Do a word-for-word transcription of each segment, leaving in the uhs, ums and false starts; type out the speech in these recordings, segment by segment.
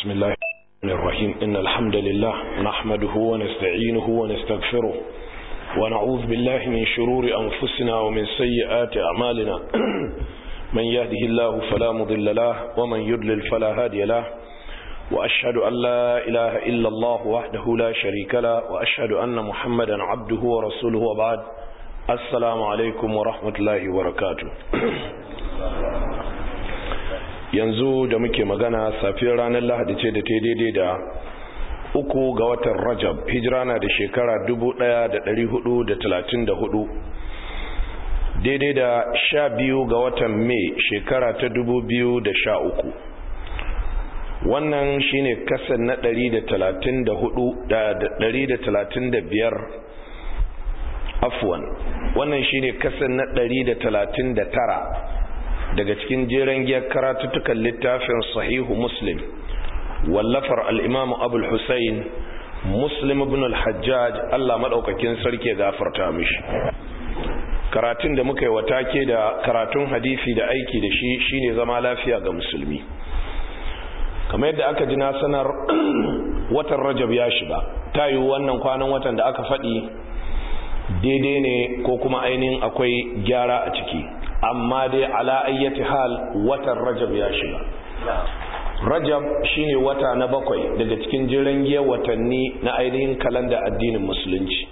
بسم الله الرحمن الرحيم إن الحمد لله نحمده ونستعينه ونستغفره ونعوذ بالله من شرور أنفسنا ومن سيئات أعمالنا من يهده الله فلا مضل له ومن يضلل فلا هادي له وأشهد أن لا إله إلا الله وحده لا شريك له وأشهد أن محمدا عبده ورسوله وبعد السلام عليكم ورحمة الله وبركاته. yanzu da muke magana safiyar ranar Lahadi ce da ta daidai da uku ga watan Rajab, hijira na da shekara dubu ɗaya da ɗari hudu da talatin da hudu, daidai da sha biyu ga watan Mai shekara ta dubu biyu da sha uku. Wannan shine kasan na ɗari da talatin da hudu da ɗari da talatin da biyar afwan wannan shine kasan na ɗari da talatin da tara daga cikin jeren giyar karatuttukan littafin sahihu muslim wallafar al'imamu abul hussein muslim ibn al-hajjaj Allah maɗaukakin sarki gafarta mishi. Karatun da muka yi watake da karatun hadisi da aiki da shi shine zama lafiya ga musulmi. Kamar yadda aka ji na sanar watan rajab ya shiga, ta yi wannan kwanan watan da aka faɗi daidai ne ko kuma ainihin akwai gyara a ciki, amma dai ala ayyati hal watan rajab ya shiga. Rajab shine wata na bakwai daga cikin jirangiyar watanni na ainihin kalanda addinin musulunci.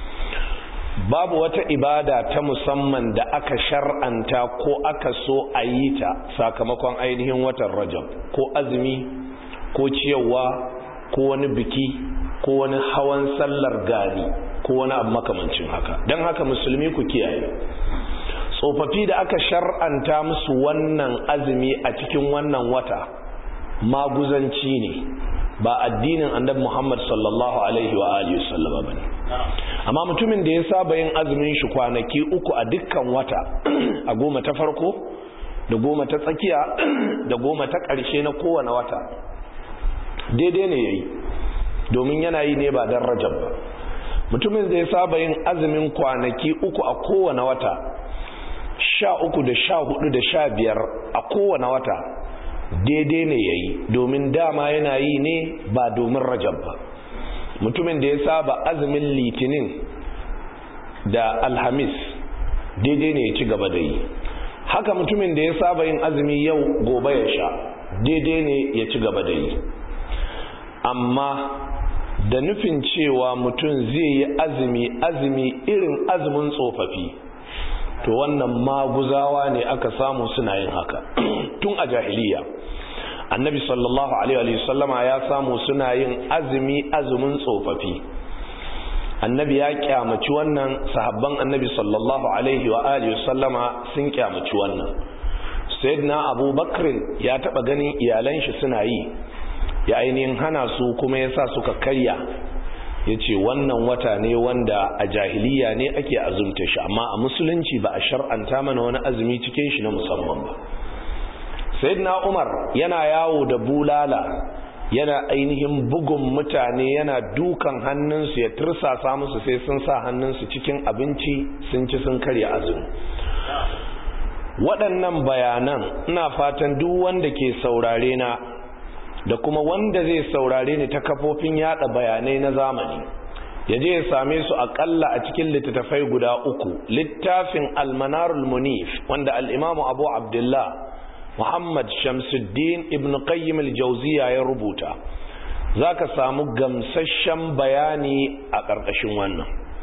Babu wata ibada ta musamman da aka shar'anta ko aka so a yi ta sakamakon ainihin watan rajab, ko azumi ko ciyarwa ko wani biki ko wani hawan sallar gani ko wani abu makamancin haka. Don haka musulmi ku kiyaye, tsofaffi da aka shar'anta musu wannan azumi a cikin wannan wata maguzanci ne, ba addinin annabi Muhammad sallallahu alaihi wa alihi wasallam bane. Amma mutumin da ya saba yin azumin shi kwanaki uku a dukkan wata, a goma ta farko da goma ta tsakiya da goma ta ƙarshe na kowane wata, daidai ne yayi, domin yana yi ne ba dan rajab ba. Mutumin da ya saba yin azumin kwanaki uku a kowane wata, sha uku da sha hudu da sha biyar a kowane wata, daidai ne ya yi, domin dama yana yi ne ba domin rajab ba. Mutumin da ya saba azumin litinin da alhamis, daidai ne ya ci gaba da yi. Haka mutumin da ya saba yin azumi yau gobe ya sha, daidai ne ya ci gaba da yi. Amma da nufin cewa mutum zai yi azumi azumi irin azumin tsofaffi, to wannan maguzawa ne aka samu suna yin haka tun a jahiliya. Annabi sallallahu alaihi wa sallama ya samu suna yin azumi azumin tsofaffi. Annabi ya kyamaci wannan, sahabban annabi sallallahu alaihi wa alihi sallama sun kyamaci wannan. Sayyidina Abu Bakr ya taba ganin iyalan shi suna yi, ya ainihin hana su, kuma yasa suka karya. Yace wannan wata ne wanda a jahiliya ne ake azumta shi, amma a musulunci ba a shar'anta mana wani azumi cikin shi na musamman ba. Sayyidina Umar yana yawo da bulala, yana ainihin bugun mutane, yana dukan hannunsu, ya tursasa musu sai sun sa hannunsu cikin abinci sun ci sun karya azumi. Waɗannan bayanan ina fatan duk wanda ke saurare na da kuma wanda zai saurare ni ta kafofin yada bayanai na zamani ya je ya same su akalla a cikin littattafai guda uku. Littafin Al-Manarul Munif, wanda al-Imam Abu Abdullah Muhammad Shamsuddin Ibn Qayyim al-Jawziyya ya rubuta, zaka samu gamsasshen bayani a ƙarƙashin wannan.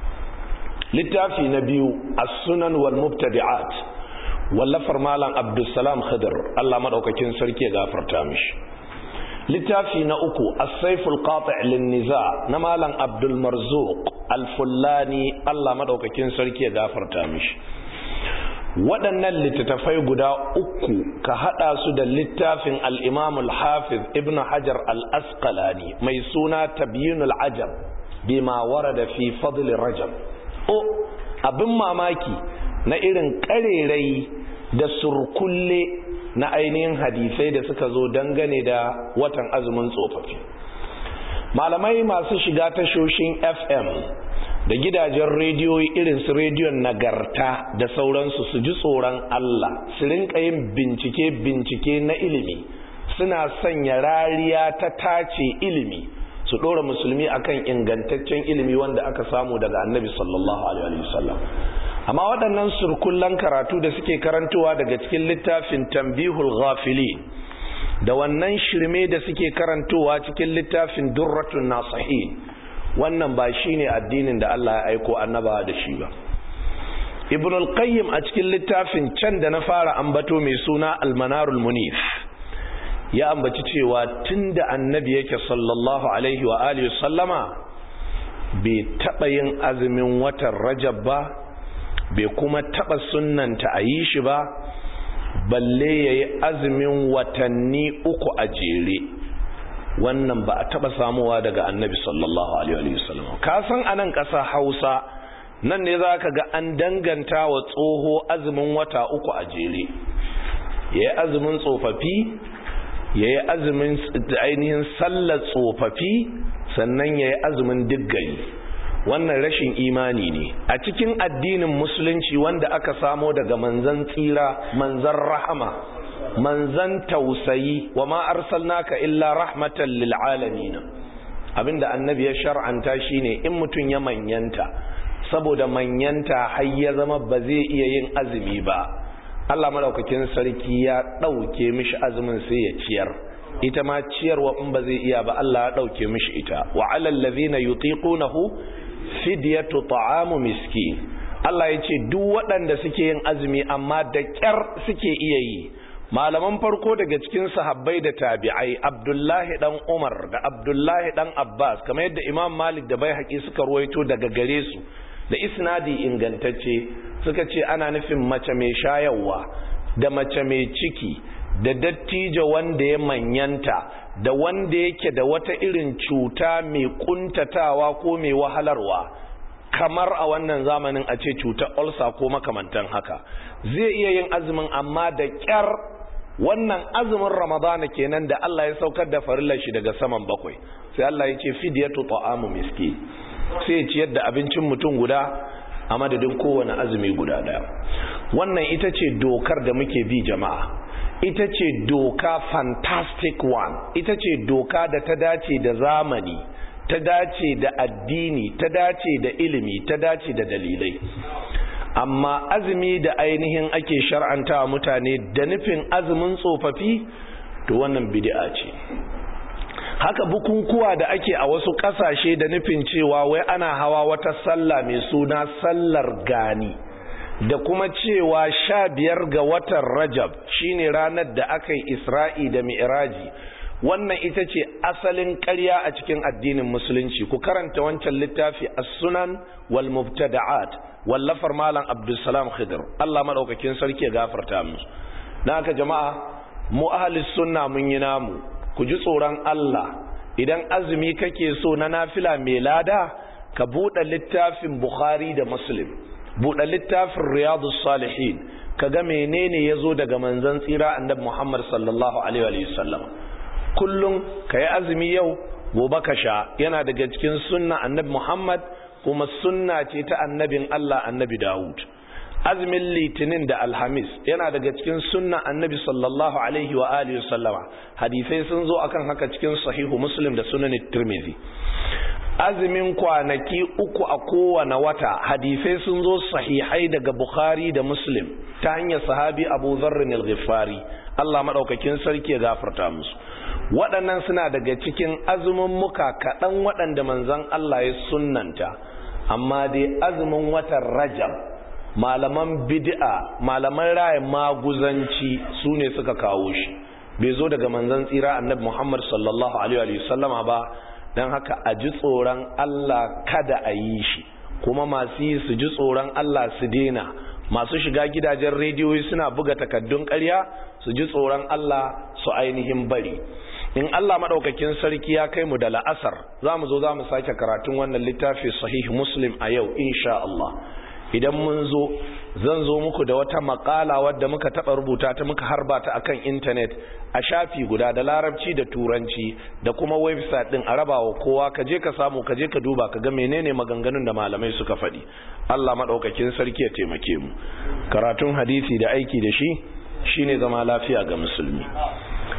Littafi na biyu As-Sunan wal Mubtadi'at, wallafar Malam Abdulsalam Khidr, Allah madaukakin sarki ya gafarta mishi. Littafi na uku As-Sayful Qati' lin-Niza' na Malam Abdul Marzuq Al-Fullani, Allah madaukakin sarki ya gafarta mishi. Waɗannan littattafai guda uku ka hada su da littafin al-Imam al-Hafiz Ibn Hajar al-Asqalani mai suna Tabyinul Ajab bima warada fi fadl Rajab. O abin mamaki na irin karerai da surkulle na ainihin hadisai da suka zo dangane da watan azumin tsofaffi. Malamai masu shiga tashoshin F M da gidajen rediyoyi irin su rediyon Nagarta da sauransu su ji tsoron Allah, su rinka yin bincike bincike na ilimi suna sanya rariya ta tace ilimi su ɗora musulmi akan ingantaccen ilimi wanda aka samu daga annabi sallallahu alaihi wasallam. amma waɗannan surkullan karatu da suke karantowa daga cikin littafin Tanbihul Ghafilin da wannan shirme da suke karantowa cikin littafin Durratun Nasihin, wannan ba shine addinin da Allah ya aiko annabawa da shi ba. Ibn al-Qayyim a cikin littafin can da na fara ambato mai suna Al-Manarul Munif ya ambaci cewa tunda annabi yake sallallahu alaihi wa alihi sallama bai taba yin azumin watan Rajab ba, bai kuma taba sunnanta a yi shi ba, balle yayi azumin watanni uku a jere. Wannan ba a taba samuwa daga annabi sallallahu alaihi wa sallam. Ka san anan ƙasa Hausa nan ne za ka ga an danganta wa tsoho azumin wata uku a jere, ya yi azumin tsofaffi, ya yi azumin ainihin sallar tsofaffi, sannan ya yi azumin diggari. Wannan rashin imani ne a cikin addinin musulunci wanda aka samo daga manzan tsira, manzan rahama, manzan tausayi, wa ma arsalnaka illa rahmatan lil alamin. Abinda annabi ya shar'anta shine in mutun ya manyanta, saboda manyanta har ya zama ba zai iya yin azumi ba, Allah madaukakin sarki ya dauke mishi azumin sai ya ciyar. Ita ma ciyarwa in ba zai iya ba Allah ya dauke mishi ita. Wa alal ladhina yutiqunahu fidyatu ta'amu miskin. Allah ya ce duk waɗanda suke yin azumi amma da ƙyar suke iya yi. Malaman farko daga cikin sahabbai da tabi'ai, Abdullahi dan Umar da Abdullahi dan Abbas, kamar yadda Imam Malik da Baihaqi suka ruwaito daga gare su da isnadi ingantacce, suka ce ana nufin mace mai shayarwa da mace mai ciki da dattijo wanda ya manyanta da wanda yake da wata irin cuta mai kuntatawa ko mai wahalarwa, kamar a wannan zamanin a ce cutar ulcer ko makamantan haka, zai iya yin azumin amma da kyar. Wannan azumin Ramadana kenan da Allah ya saukar da farillar shi daga saman bakwai, sai Allah ya ce fidyatu ta'amu miskin, sai ciyar da abincin mutum guda a madadin kowane azumi guda daya. Wannan ita ce dokar da muke bi jama'a, ita ce doka fantastic one, ita ce doka da ta dace da zamani, ta dace da addini, ta dace da ilimi, ta dace da dalilai. Amma azumi da ainihin ake shar'anta mutane da nufin azumin tsofaffi, to wannan bid'a ce. Haka bukukuwa da ake a wasu kasashe da nufin cewa wai ana hawa wata sallah mai suna sallar gani, da kuma cewa sha biyar ga watan Rajab shine ranar da aka yi Isra'i da Mi'raji. Wannan ita ce asalin ƙarya a cikin addinin musulunci. Ku karanta wancan littafi As-Sunan wal Mubtada'at wallafar Malam Abdulsalam Khidir, Allah madaukakin sarki ya gafarta musu. Na haka jama'a, mu ahlus sunna mun yi namu, ku ji tsoron Allah. Idan azumi kake so na nafila mai lada, ka buɗe littafin Bukhari da Muslim, buɗe littafin Riyadus Salihin, kaga menene yazo daga manzon tsira Annabi Muhammad sallallahu alaihi wa sallam. Kullum ka yi azumi yau, gobe ka sha, yana daga cikin sunna Annabi Muhammad, kuma sunna ce ta annabin Allah Annabi Dawud. Azumin Litinin da Alhamis yana daga cikin sunna Annabi sallallahu alaihi wa alihi sallama. Hadisai sun zo akan haka cikin Sahihu Muslim da Sunan Tirmidhi. Azumin kwanaki uku a kowane wata, hadisai sun zo sahihai daga Bukhari da Muslim ta hanyar sahabi Abu Dharr al-Ghifari. Allah madaukakin sarki ya gafarta musu. Waɗannan suna daga cikin azumin muka kaɗan waɗanda manzon Allah ya sunnanta. Amma dai azumin watan Rajab, malaman bid'a, malaman raya maguzanci su ne suka kawo shi, bai zo daga manzon tsira Annabi Muhammad sallallahu alaihi wa sallama ba. Dan haka a ji tsoron Allah kada a yi shi, kuma masu yi su ji tsoron Allah su dena. Masu shiga gidajen rediyoyi suna buga takaddun ƙarya su ji tsoron Allah su ainihin bari. In Allah madaukakin sarki ya kai mu da la'asar, za mu zo za mu sake karatun wannan littafi Sahih Muslim a yau insha Allah. Idan mun zo, zan zo muku da wata makala wadda muka taɓa rubuta ta, muka harba ta akan intanet a shafi guda da larabci da turanci da kuma website din, a rabawa kowa. Ka je ka samu, ka je ka duba, ka ga menene maganganun da malamai suka faɗi. Allah madaukakin sarki ya taimake mu. Karatun hadisi da aiki da shi shine zama lafiya ga musulmi.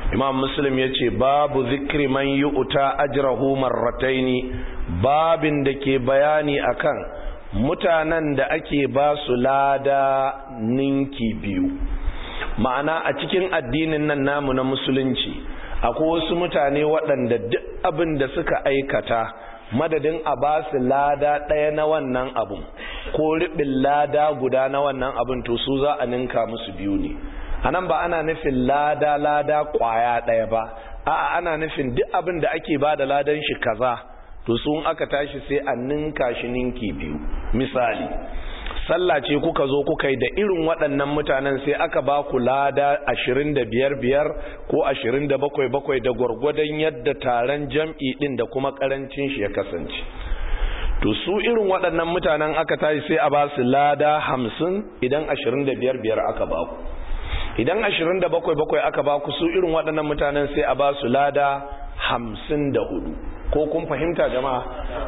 Imam Muslim yace babu zikri man yu'ta ajrahu marrataini, babin da ke bayani akan mutanen da ake ba su lada ninki biyu. Ma'ana a cikin addinin nan namu na musulunci akwai wasu mutane waɗanda duk abin da suka aikata madadin a ba su lada ɗaya na wannan abun ko riɓin lada guda na wannan abun, to su za a ninka musu biyu ne. A nan ba ana nufin lada lada ƙwaya ɗaya ba, a'a ana nufin duk abin da ake ba da ladan shi kaza, to sun aka tashi sai a ninka shi ninki biyu. Misali, sallah ce kuka zo kuka yi da irin waɗannan mutanen sai aka ba ku lada ashirin da biyar biyar ko ashirin da bakwai bakwai da gwargwadon yadda taron jam'i ɗin da kuma ƙarancin shi ya kasance. To su irin waɗannan mutanen aka tashi sai a ba su lada hamsin idan ashirin da biyar biyar aka ba ku. Idan ashirin da bakwai bakwai aka ba ku, su irin waɗannan mutanen sai a ba su lada hamsin da hudu. Ko kun fahimta jama'a?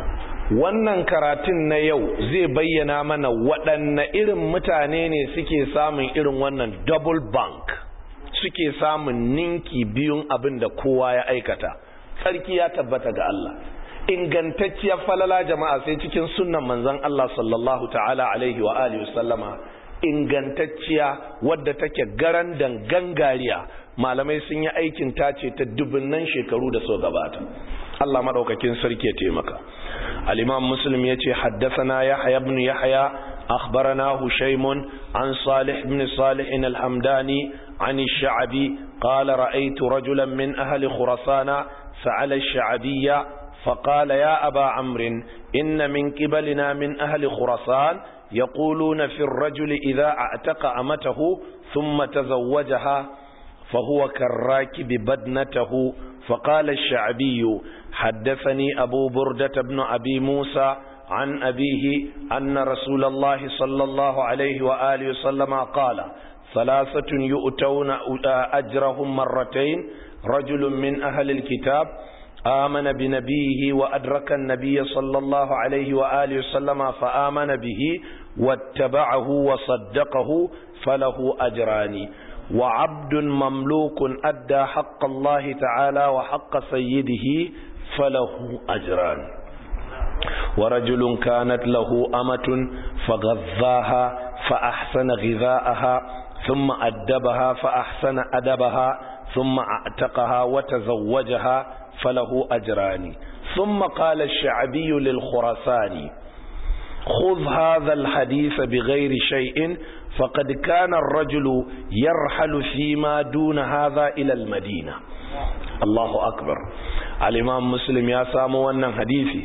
Wannan karatun na yau zai bayyana mana waɗanne irin mutane ne suke samun irin wannan double bank, suke samun ninki biyun abin da kowa ya aikata. Tsarki ya tabbata ga Allah. Ingantacciyar falala jama'a sai cikin sunnan manzon Allah sallallahu ta'ala alaihi wa alihi wasallama, ingantacciya wadda take garan dan gangariya, malamai sun yi aikin tace ta dubunnan shekaru da so gabata. Allah madaukakin sarki ya taimaka. Al-Imam Muslim yace haddathana Yahya ibn Yahya akhbarana Hushaym an Salih ibn Salih al-Hamdani an ash-Sha'bi qala ra'aytu rajulan min ahli Khurasana sa'ala ash-Sha'biyya فقال يا أبا عمرو إن من قبلنا من أهل خراسان يقولون في الرجل إذا اعتق أمته ثم تزوجها فهو كالراكب بدنته. فقال الشعبي حدثني أبو بردة بن أبي موسى عن أبيه أن رسول الله صلى الله عليه وآله وسلم قال ثلاثة يؤتون أجرهم مرتين رجل من أهل الكتاب آمن بنبيه وأدرك النبي صلى الله عليه وآله وسلم فآمن به واتبعه وصدقه فله أجران وعبد مملوك أدى حق الله تعالى وحق سيده فله أجران ورجل كانت له أمة فغذاها فأحسن غذاءها ثم أدبها فأحسن أدبها ثم أعتقها وتزوجها فله أجران. ثم قال الشعبي للخراساني خذ هذا الحديث بغير شيء فقد كان الرجل يرحل فيما دون هذا إلى المدينة. الله أكبر. الإمام مسلم يا سامو wannan hadisi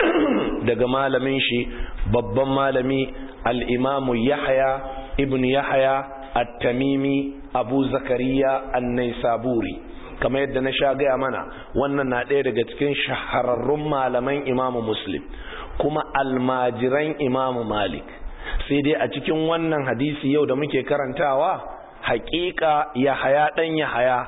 daga malamin shi babban malami al-Imam Yahya ibn Yahya at-Tamimi Abu Zakariya an-Naisaburi. Kamar yadda na sha gaya mana, wannan na ɗaya daga cikin shahararrun malaman Imam Muslim kuma almajiran Imam Malik. Sai dai a cikin wannan hadisi yau da muke karantawa, haƙiƙa Yahaya ɗan Yahaya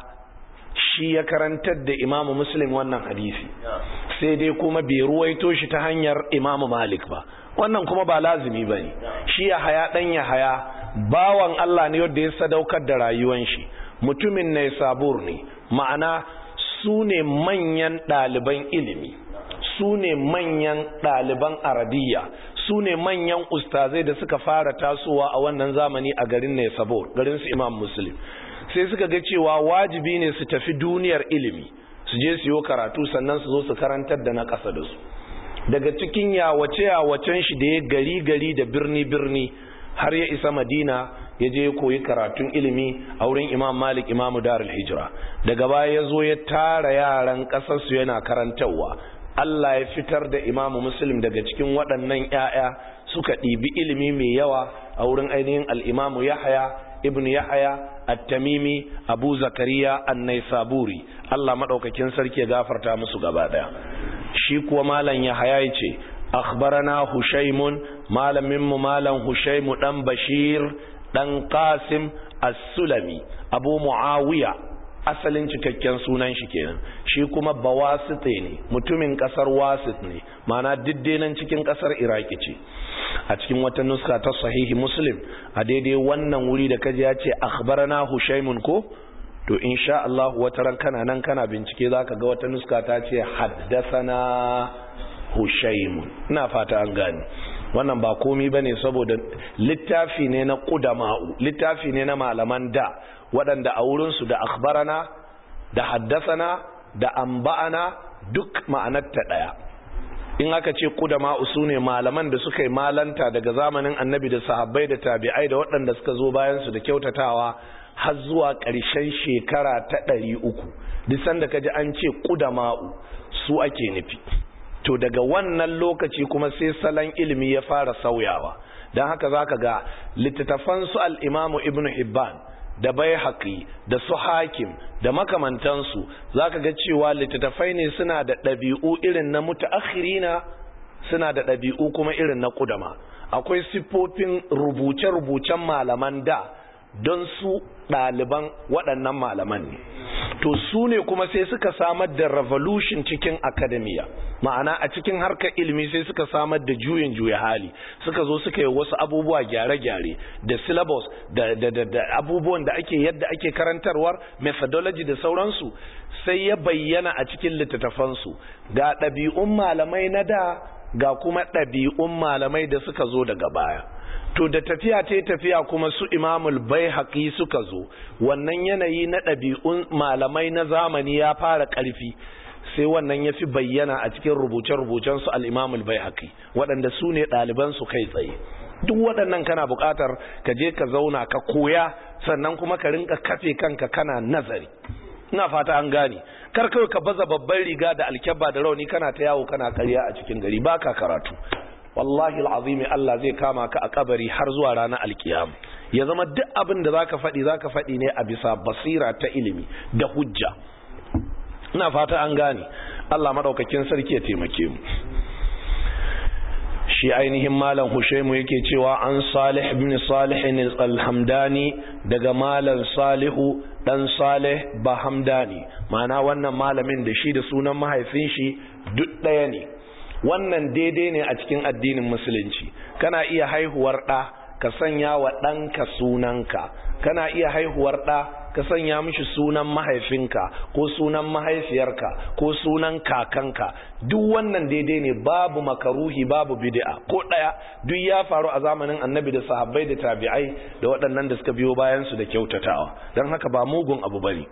shi ya karantar da Imam Muslim wannan hadisi, sai dai kuma bai ruwaito shi ta hanyar Imam Malik ba. Wannan kuma ba lazimi ba ne. Shi Yahaya ɗan Yahaya bawan Allah ne wanda ya sadaukar da rayuwan shi, mutumin Naisabur ne, ma'ana su ne manyan ɗaliban ilimi, su ne manyan ɗaliban arabiya, su ne manyan ustazai da suka fara tasowa a wannan zamani a garin Naisabur, garin su Imam Muslim. Sai suka ga cewa wajibi ne su tafi duniyar ilimi, su je su yi karatu sannan su zo su karantar da na ƙasa da su. Daga cikin yawace-yawacen shi da ya gari-gari da birni-birni har ya isa Madina, ya je koyi karatun ilimi a wurin Imam Malik, Imamu Darul Hijra. Daga baya ya zo ya tara yaran ƙasarsu yana karantarwa. Allah ya fitar da Imamu Muslim daga cikin waɗannan ƴaƴa, suka ɗibi ilimi mai yawa a wurin ainihin al-Imamu Yahya ibn Yahya at-Tamimi Abu Zakariya an-Naisaburi. Allah madaukakin sarki ya gafarta musu gaba daya. Shi kuwa malam Yahya yace akhbarana Hushaymun, malamin mu malam Hushaymu dan Bashir dan Qasim as-Sulami Abu Muawiya, asalin cikakken sunan shi kenan. Shi kuma bawasite ne, mutumin kasar Wasit ne, mana diddenan cikin kasar Iraki ce. A cikin wata nuska ta sahihi Muslim a daidai wannan wuri da kaji ya ce akhbarana Hushaymun ko, to insha Allah wata ran kana nan kana bincike zaka ga wata nuska ta ce haddathana Hushaym. Ina fata an gane wannan ba komi bane saboda littafi ne na qudama'u, littafi ne na malaman da waɗanda a wurin su da akhbarana da haddathana da amba'ana duk ma'anar ta daya. In aka ce qudama'u sune malaman da suka yi malanta daga zamanin annabi da sahabbai da tabi'ai da waɗanda suka zo bayan su da kyautatawa har zuwa ƙarshen shekara ta ɗari uku. Duk sanda kaji an ce qudama'u su ake nufi. To daga wannan lokaci kuma sai salon ilimi ya fara sauyawa. Don haka zaka ga littattafan su al-Imam Ibn Hibban da Baihaqi da su Hakim da makamantansu zaka ga cewa littattafai ne suna da ɗabi'u irin na mutaakhirina, suna da ɗabi'u kuma irin na qudama. Akwai siffofin rubuce-rubucen malaman da don su ɗaliban waɗannan malaman ne. To su ne kuma sai suka samar da revolution cikin akademiya, ma'ana a cikin harkar ilimi sai suka samar da juyin juya hali, suka zo suka yi wasu abubuwa gyare-gyare da syllabus da, da, da, da abubuwan da ake yadda ake karantarwar methodology da sauransu sai ya bayyana a cikin littattafansu ga ɗabi'un malamai na da ga kuma ɗabi'un malamai da suka zo daga baya. To da tafiya ta tafiya kuma su Imamul Baihaqi suka zo, wannan yanayi na ɗabi'un malamai na zamani ya fara ƙarfi, sai wannan ya fi bayyana a cikin rubuce-rubucen su al-Imamul Baihaqi waɗanda su ne ɗaliban su kai tsaye. Duk waɗannan kana buƙatar ka je ka zauna ka koya, sannan kuma ka rinka kafe kanka kana nazari. Ina fata an gane, kar kawai ka baza babban riga da alkyabba da rauni kana ta yawo kana ƙarya a cikin gari, baka karatu. Wallahi al'azimi Allah zai kama ka a kabari har zuwa ranar alkiyama. Ya zama duk abin da zaka faɗi zaka faɗi ne a bisa basira ta ilimi da hujja. Ina fata an gane. Allah madaukakin sarki ya taimake mu. Shi ainihin malam Hushaimu yake cewa an Salih ibn Salih al-Hamdani daga malam Salihu dan Salih Bahamdani. Ma'ana wannan malamin da shi da sunan mahaifin shi duk ɗaya ne. Wannan daidai ne a cikin addinin musulunci. Kana iya haihuwar ɗa ka sanya wa ɗanka sunanka, kana iya haihuwar ɗa ka sanya mishi sunan mahaifinka ko sunan mahaifiyarka ko sunan kakanka. Duk wannan daidai ne, babu makaruhi babu bid'a ko ɗaya. Duk ya faru a zamanin annabi da sahabbai da tabi'ai da waɗannan da suka biyo bayansu da kyautatawa, don haka ba mugun abu bane.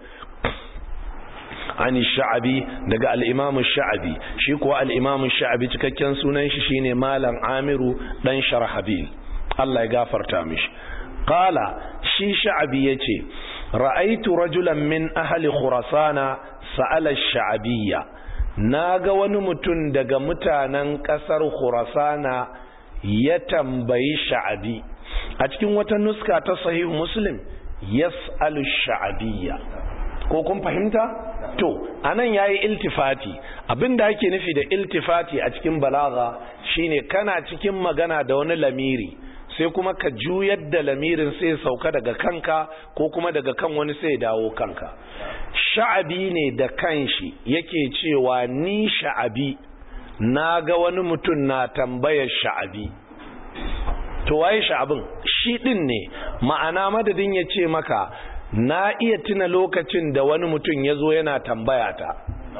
Ani Sha'abi daga al-Imam Sha'abi, shi kuwa al-Imam Sha'abi cikakken sunan shi shine Malam Amiru dan Sharhabil, Allah ya gafarta mishi. Qala, shi Sha'abi yace ra'aitu rajulan min ahli Khurasana sa'ala ash-Sha'abiyya, naga wani mutum daga mutanen kasar Khurasana ya tambayi Sha'abi. A cikin wata nuska ta Sahih Muslim yas'alu ash-Sha'abiyya, ko kun fahimta? To anan yayi iltifati. Abinda ake nufi da iltifati a cikin balagha shine kana cikin magana da wani lamiri sai kuma ka juyar da lamirin sai sauka daga kanka ko kuma daga kan wani sai dawo kanka. Sha'abi ne da kanshi yake cewa ni Sha'abi naga wani mutum na tambayar Sha'abi. To waye Sha'abin? Shi din ne. Ma'ana madadin ya ce maka na iya tuna lokacin da wani mutum ya zo yana tambaya ta,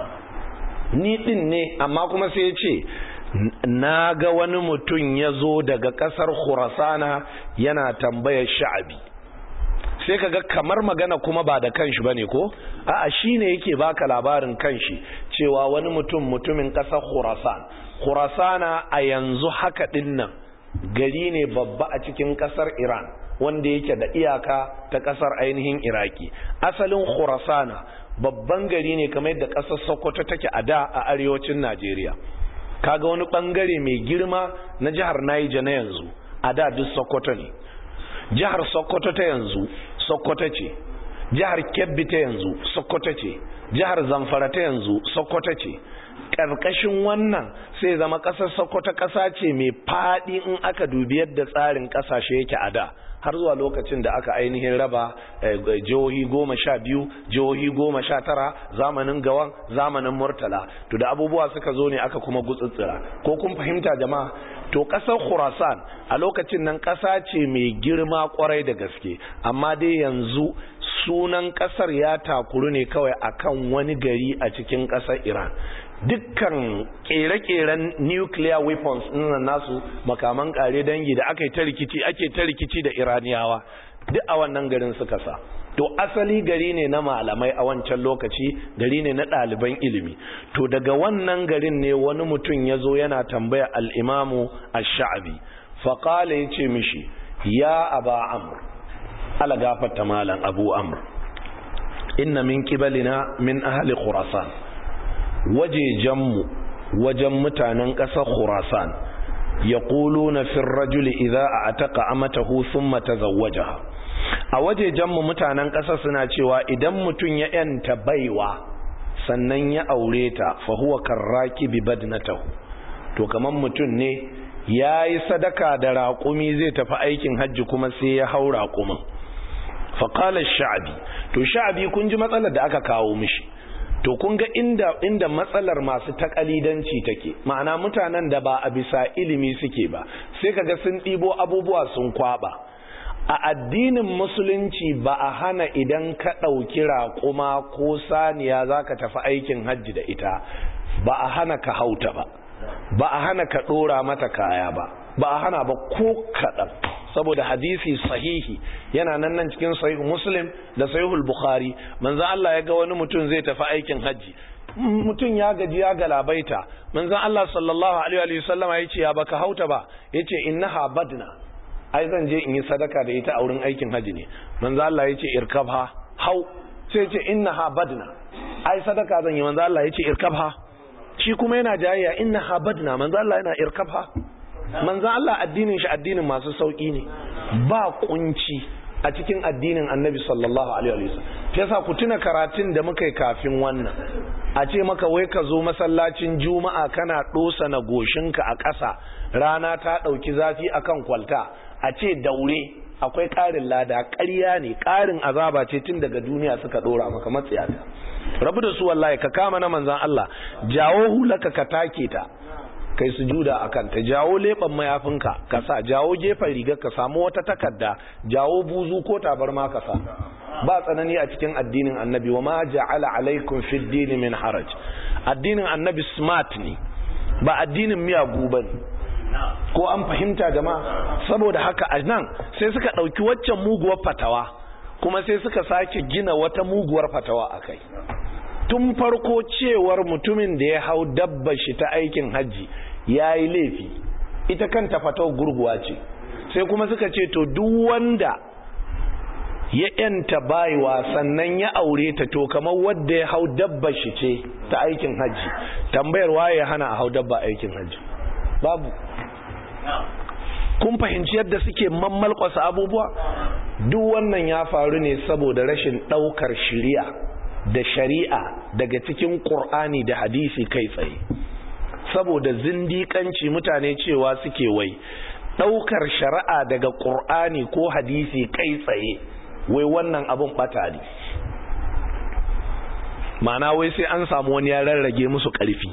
ni din ne, amma kuma sai ya ce na ga wani mutum ya zo daga ƙasar Khurasana yana tambayar Sha'abi. Sai kaga kamar magana kuma ba da kanshi bane ko? A'a, shine yake baka labarin kanshi cewa wani mutum mutumin ƙasar Khurasan. Khurasana a yanzu haka dinnan gari ne babba a cikin ƙasar Iran, wanda yake da iyaka ta kasar ainihin Iraki. Asalin Khurasana babban gari ne kamar yadda kasar Sokoto take a da a arewacin Najeriya. Kaga wani bangare mai girma na jihar Niger na yanzu a da duk Sokoto ne. Jihar Sokoto ta yanzu Sokoto ce. Jihar Kebbi ta yanzu Sokoto ce. Jihar Zamfara ta yanzu Sokoto ce. Karkashin wannan sai zama kasar Sokoto kasa ce mai fadi in aka dubi yadda tsarin kasashe yake a da, har zuwa lokacin da aka ainihin raba jihohi goma sha biyu, jihohi goma sha tara, zamanin Gawan, zamanin Murtala. To da abubuwa suka zo ne aka kuma gutsutsura. Ko kun fahimta jama'a? To kasar Khurasan a lokacin nan kasa ce mai girma kwarai da gaske, amma dai yanzu sunan kasar ya takuru ne kawai akan wani gari a cikin kasar Iran. Dukkan kere-keren nuclear weapons ɗin nasu, makaman kare dangi da aka yi ta rikici ake ta rikici da Iraniyawa duk a wannan garin suka sa. To asali gari ne na malamai a wancan lokaci, gari ne na ɗaliban ilimi. To daga wannan garin ne wani mutum ya zo yana tambaya al'imamu ash-Sha'bi, faƙala ya ce mishi, ya aba amr, ala gafarta malam abu amr, inna min kibalina min ahli khurasan, wajejenmu wajen mutanen ƙasar khurasan, ya ƙulu na fin rajuli idza a ataka amatahu thumma tazawwajaha. A wajejenmu mutanen ƙasa suna cewa idan mutum ya yanta baiwa sannan ya aure ta fa huwa karraki bi badnatahu, to kaman mutum ne yayi sadaka da raƙumi zai tafi aikin hajji kuma sai ya hau raƙumin. Fa qala ash-Sha'bi, to Sha'bi kun ji matsalar da aka kawo mishi. To kun ga inda inda matsalar masu takalidanci take, ma'ana mutanen da ba a bisa ilimi suke ba, sai kaga sun ɗibo abubuwa sun kwaba. A addinin musulunci ba a hana idan ka ɗauki raƙuma ko saniya za ka tafi aikin hajji da ita, ba a hana ka hauta ba, ba a hana ka ɗora mata kaya ba, ba a hana ba ko kaɗan, saboda hadisi sahihi yana nan nan cikin sahih Muslim da sahihul Bukhari. Manzon Allah ya ga wani mutum zai tafi aikin hajji, mutum ya gaji ya galabaita, manzon Allah sallallahu alaihi wa sallam ya ce ya baka hauta ba, yace innaha badna, ai zan je in yi sadaka da ita a wurin aikin haji ne. Manzo Allah yace irkabha, hau. Sai yace innaha badna, ai sadaka zan yi. Manzo Allah yace irkabha, shi kuma yana jayayya innaha badna, manzo Allah yana irkabha. Manzo Allah addinin shi addinin masu sauki ne, ba kunci a cikin addinin Annabi sallallahu alaihi wasallam. Yasa ku tuna karatun da muka yi kafin wannan, a ce maka wai ka zo masallacin Juma'a kana dosa na goshinka a ƙasa, rana ta dauki zafi akan kwalta, a ce daure, akwai ƙarin lada. Ƙarya ne, ƙarin azaba ce tun daga duniya suka ɗora maka matsiyata. Rabu da su wallahi, ka kama na manzan Allah, jawo hulaka ka take ta, kai sujuda a kanta, jawo leɓen mayafinka ka sa, jawo gefen rigar ka samu wata takarda, jawo buzu ko tabarma ka sa. Ba tsanani a cikin addinin annabi, wa ma ja'ala alaikum fid din min haraj. Addinin annabi smart ne, ba addinin miyagu bane. Ko an fahimta jama'a? Saboda haka a nan sai suka ɗauki waccan muguwar fatawa kuma sai suka sake gina wata muguwar fatawa a kai. Tun farko cewar mutumin da ya hau dabba shi ta aikin hajji ya yi laifi, ita kanta fatawar gurguwa ce. Sai kuma suka ce to duk wanda ya yanta baiwa sannan ya aure ta, to kamar wanda ya hau dabba shi ce ta aikin hajji. Tambayar waye ya hana a hau dabba aikin hajji? Babu. Kun fahimci yadda suke mammalkwasa abubuwa? Duk wannan ya faru ne saboda rashin ɗaukar shari'a da shari'a daga cikin Qur'ani da hadisi kai tsaye. Saboda zindiƙanci mutane cewa suke wai ɗaukar shari'a daga Qur'ani ko hadisi kai tsaye, wai wannan abun ɓata ne. Ma'ana wai sai an samu wani ya rarrage musu ƙarfi.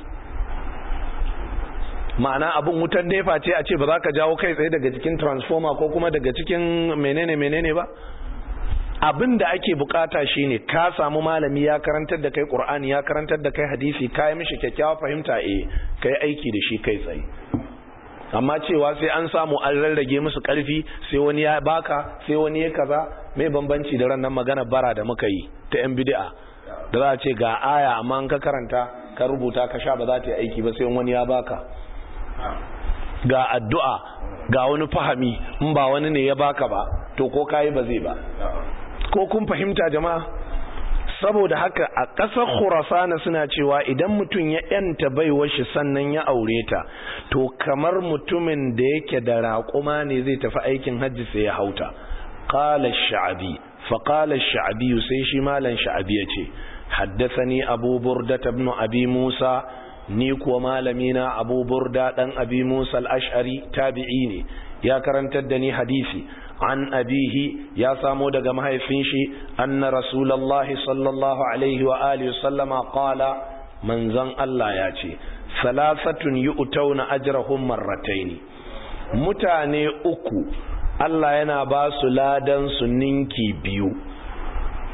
Ma'ana abin wutan nefa ce a ce ba za ka jawo kai tsaye daga cikin transformer ko kuma daga cikin menene menene ba. Abin da ake bukata shine ka samu malami ya karantar da kai Qur'ani, ya karantar da kai hadisi, ka yi mishi kyakkyawa fahimta, eh kai aiki da shi kai tsaye. Amma cewa sai an samu an rarrage musu karfi, sai wani ya baka, sai wani ya kaza, mai bambanci da ran nan magana bara da muka yi ta yan bid'a, da za a ce ga aya amma an ka karanta ka rubuta ka sha ba za ta yi aiki ba sai wani ya baka. Ga addu'a, ga wani fahami, in ba wani ne ya baka ba to ko kai ba zai ba. Ko kun fahimta jama'a? Saboda haka a ƙasar Khurasana suna cewa idan mutum ya yanta baiwar shi sannan ya aure ta, to kamar mutumin da yake da raƙuma ne zai tafi aikin hajji sai ya hauta. Qala ash-Sha'bi, fa qala ash-Sha'bi, sai shi malan Sha'bi yace haddathani Abu Burda ibn Abi Musa, ni kuwa malamina Abu Burda dan Abi Musa al-Ash'ari tabi'i ne, ya karantar da ni hadisi. An abihi, ya samo daga mahaifin shi, anna rasulullahi sallallahu alaihi wa alihi sallama qala, manzon Allah ya ce salasatun yu'tawna ajrahum marrataini, mutane uku Allah yana ba su ladan su ninki biyu.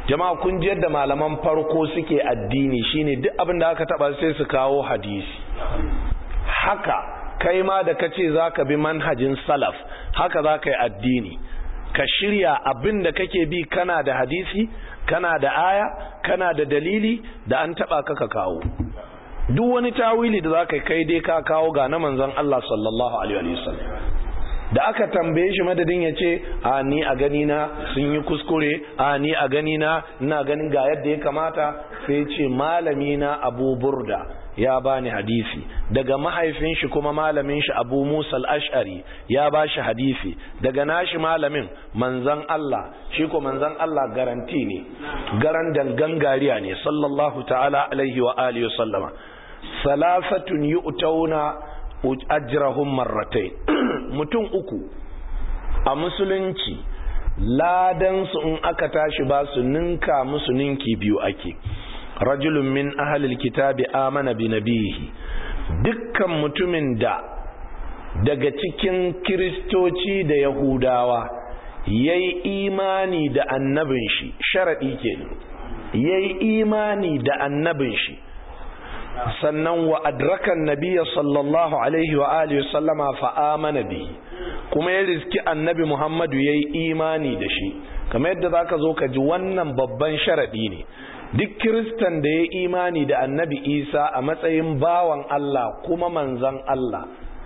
jama'a kun ji yadda malaman farko suke addini shine duk abin da aka taba sai su kawo hadisi. Haka kai ma da kace zaka bi manhajin salaf haka zaka yi addini, ka shirya abin da kake bi kana da hadisi, kana da aya, kana da dalili, da an taba ka ka kawo. Duk wani tawili da zaka kai dai ka kawo ga na manzon Allah sallallahu alaihi wasallam. Da aka tambaye shi madadin ya ce a ni a gani na sun yi kuskure, a ni a gani na ina ganin ga yadda ya kamata, sai ce malami na Abu Burda ya bani hadisi, daga mahaifin shi kuma malamin shi Abu Musa al-Ash'ari ya bashi hadisi, daga nashi malamin manzon Allah, shi ko manzon Allah garanti ne, garan gangariya ne sallallahu ta'ala alaihi wa alihi wa sallama. Salasatun yu'tauna ajrahum marratayn. Mutum uku a musulunci ladan su in aka tashi ba su ninka musu ninki biyu ake. Rajulun min ahlil kitabi amana bi nabihi, dukkan mutumin da daga cikin kiristoci da yahudawa yayi imani da annabin shi, sharadi kenan, yayi imani da annabin shi, sannan wa adrakan nabiyya sallallahu alaihi wa alihi sallama fa amana bihi, kuma ya riski annabi Muhammadu yayi imani da shi. Kamar yadda zaka zo ka ji wannan babban sharadi ne. Duk kiristan da ya imani da annabi Isa a matsayin bawan Allah kuma manzan Allah,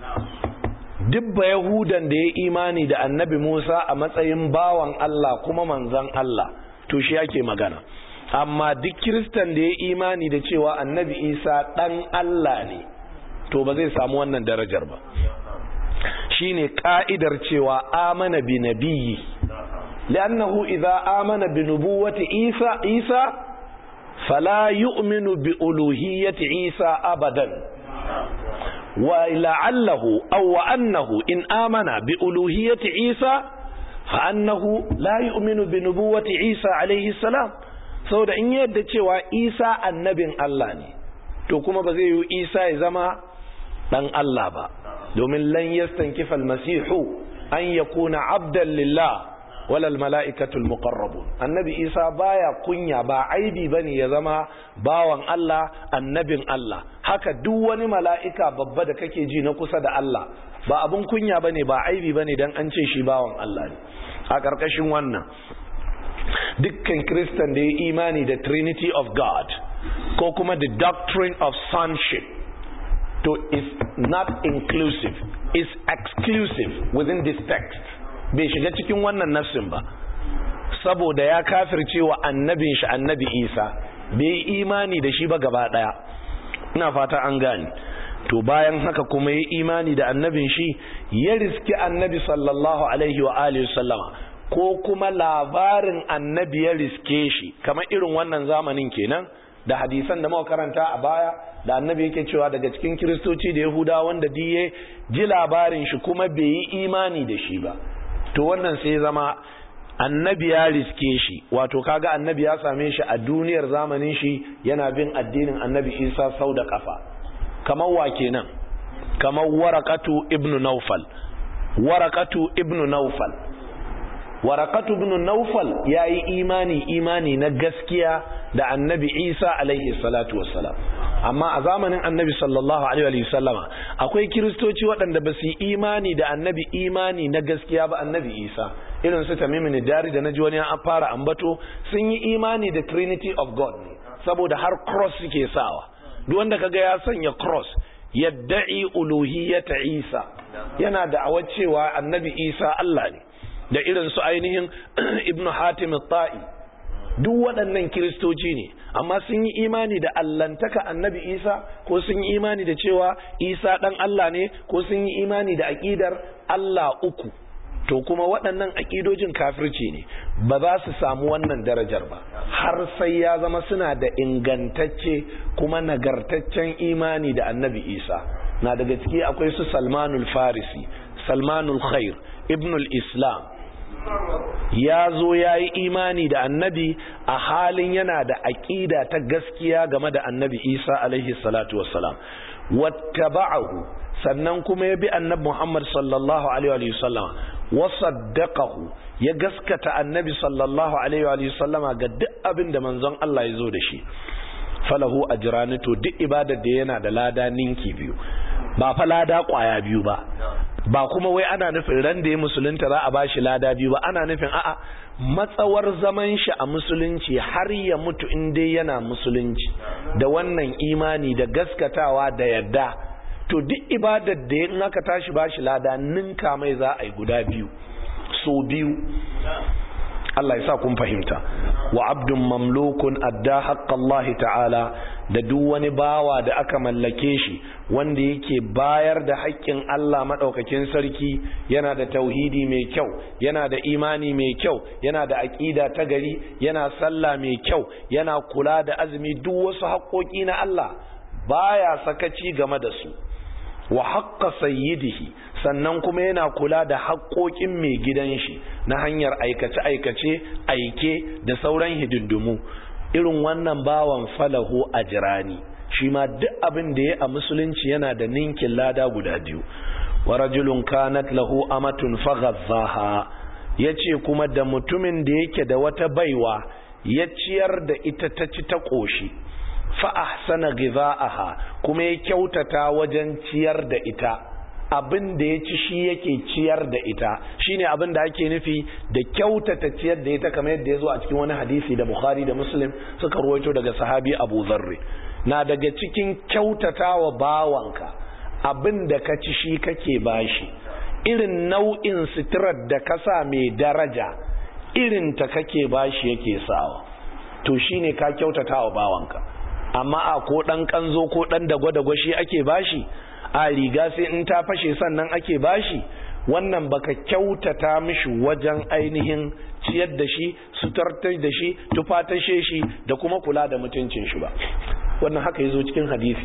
duk ba yahudan da ya imani da annabi Musa a matsayin bawan Allah kuma manzan Allah, to shi yake magana. Amma duk kiristan da ya imani da cewa annabi Isa dan Allah ne, to ba zai samu wannan darajar ba. Shine ka'idar cewa amana bi nabiyyi, li'annahu idza amana bi nubuwwati Isa Isa fala yu'minu bi uluhiyyati Isa abadan, wa la'allahu aw annahu in amana bi uluhiyyati Isa fa annahu la yu'minu bi nubuwwati Isa alayhi salam. Saboda in yadda cewa Isa annabin Allah ne, to kuma ba zai yi Isa ya zama dan Allah ba, domin lan yastankifa al-masihu an yakuna abdan lillah walal mala'ikatul muqarrabun. Annabi Isa baya kunya, ba aibi bane ya zama bawan Allah, annabin Allah. Haka duk wani mala'ika babba da kake ji na kusa da Allah ba abun kunya bane, ba aibi bane dan an ce shi bawan Allah ne. A karkashin wannan, dukkan Kristan da ya imani da Trinity of God ko kuma the doctrine of sonship, to is not inclusive, is exclusive within this text. Bai shiga cikin wannan nassin ba, saboda ya kafirce wa annabin shi annabi Isa, bai imani da shi ba gaba daya. Ina fata an gane. To bayan haka kuma yi imani da annabin shi, ya riski annabi sallallahu alaihi wa alihi sallama, ko kuma labarin annabi ya riske shi, kamar irin wannan zamanin kenan da hadisan da muka karanta a baya, da annabi yake cewa daga cikin kiristoci da yahudawa wanda diye ji labarin shi kuma bai yi imani da shi ba, to wannan sai zama annabi ya riske shi. Wato kaga annabi ya same shi a duniyar zamanin shi yana bin addinin annabi Isa sau da kafa. Kamar wa kenan? Kamar Waraqatu ibn Nawfal. Waraqatu ibn Nawfal Waraqatu ibn Nawfal yayi imani imani na gaskiya da annabi Isa alaihi salatu wassalam. Amma a zamanin annabi sallallahu alaihi wa sallama akwai kiristoci waɗanda ba su yi imani da annabi imani na gaskiya ba, annabi Isa, irin su Tamimin Dari da naji wani an fara ambato, sun yi imani da Trinity of God ne, saboda har cross suke sawa. Duk wanda kaga ya sanya cross yadda'i uluhiyyata Isa, yana da awar cewa annabi Isa Allah ne. Da irin su ainihin Ibn Hatim al-Ta'i, duk waɗannan kiristoci ne, amma sun yi imani da allantaka annabi Isa, ko sun yi imani da cewa Isa ɗan Allah ne, ko sun yi imani da aƙidar Allah uku. To kuma waɗannan aƙidojin kafirci ne, ba za su samu wannan darajar ba har sai ya zama suna da ingantacce kuma nagartaccen imani da annabi Isa. Na daga ciki akwai su Salmanul Farisi, Salmanul Khair, Ibnul Islam, ya zo ya yi imani da annabi a halin yana da aƙida ta gaskiya game da annabi Isa alaihi salatu wassalam. Wattaba'ahu, sannan kuma ya bi annabi Muhammad sallallahu alaihi wa sallam. wa saddaqahu ya gaskata annabi sallallahu alaihi wa sallama ga duk abin da manzon Allah ya zo da shi, falahu ajrani, to duk ibadar da yana da lada ninki biyu, ba fa lada kwaya biyu ba, ba kuma wai ana nufin ran da ya musulunta za a bashi lada biyu ba, ana nufin a'a matsawar zaman shi a musulunci har ya mutu in dai yana musulunci da wannan imani da gaskatawa da yadda, to duk ibadar da in aka tashi bashi lada ninka mai za a yi guda biyu, so biyu. Allah ya sa kun fahimta. Wa abdun mamlukun adda haqqallahi ta'ala, da duk wani bawa da aka mallake shi wanda yake bayar da haƙƙin Allah madaukakin sarki, yana da tauhidi mai kyau, yana da imani mai kyau, yana da aqida ta gari, yana sallah mai kyau, yana kula da azumi, duk wasu haƙƙoƙi na Allah baya sakaci game da su. Wa haqqa sayyidihi, sannan kuma yana kula da haƙoƙin mai gidan shi na hanyar aikace-aikace, aike da sauran hidindimu. Irin wannan bawan falahu ajrani, shi ma duk abin da ya a musulunci yana da ninkin lada guda biyu. Wa rajulun kanat lahu amatun faghazzaha, yace kuma da mutumin da yake da wata baiwa ya ciyar da ita ta ci ta ƙoshi, fa ahsana ghidha'aha, kuma ya kyautata wajen ciyar da ita, abin da ya ci shi yake ciyar da ita, shine abin da ake nufi da kyautata ciyar da ita, kamar yadda ya zo a cikin wani hadisi da Bukhari da Muslim suka ruwaito daga sahabi Abu Dharr. Na daga cikin kyautatawa bawanka, abin da ka ci shi kake bashi, irin nau'in sitirar da ka sa mai daraja irin ta kake bashi yake sawa, to shine ka kyautatawa bawanka. Amma a ko dan kanzo ko dan dagwa-dagwa shi ake bashi, a riga sai in ta fashe sannan ake bashi, wannan baka kyautata mishi wajen ainihin ciyar da shi, sutartar da shi, tufatashe shi da kuma kula da mutuncin shi ba. Wannan haka yazo cikin hadisi,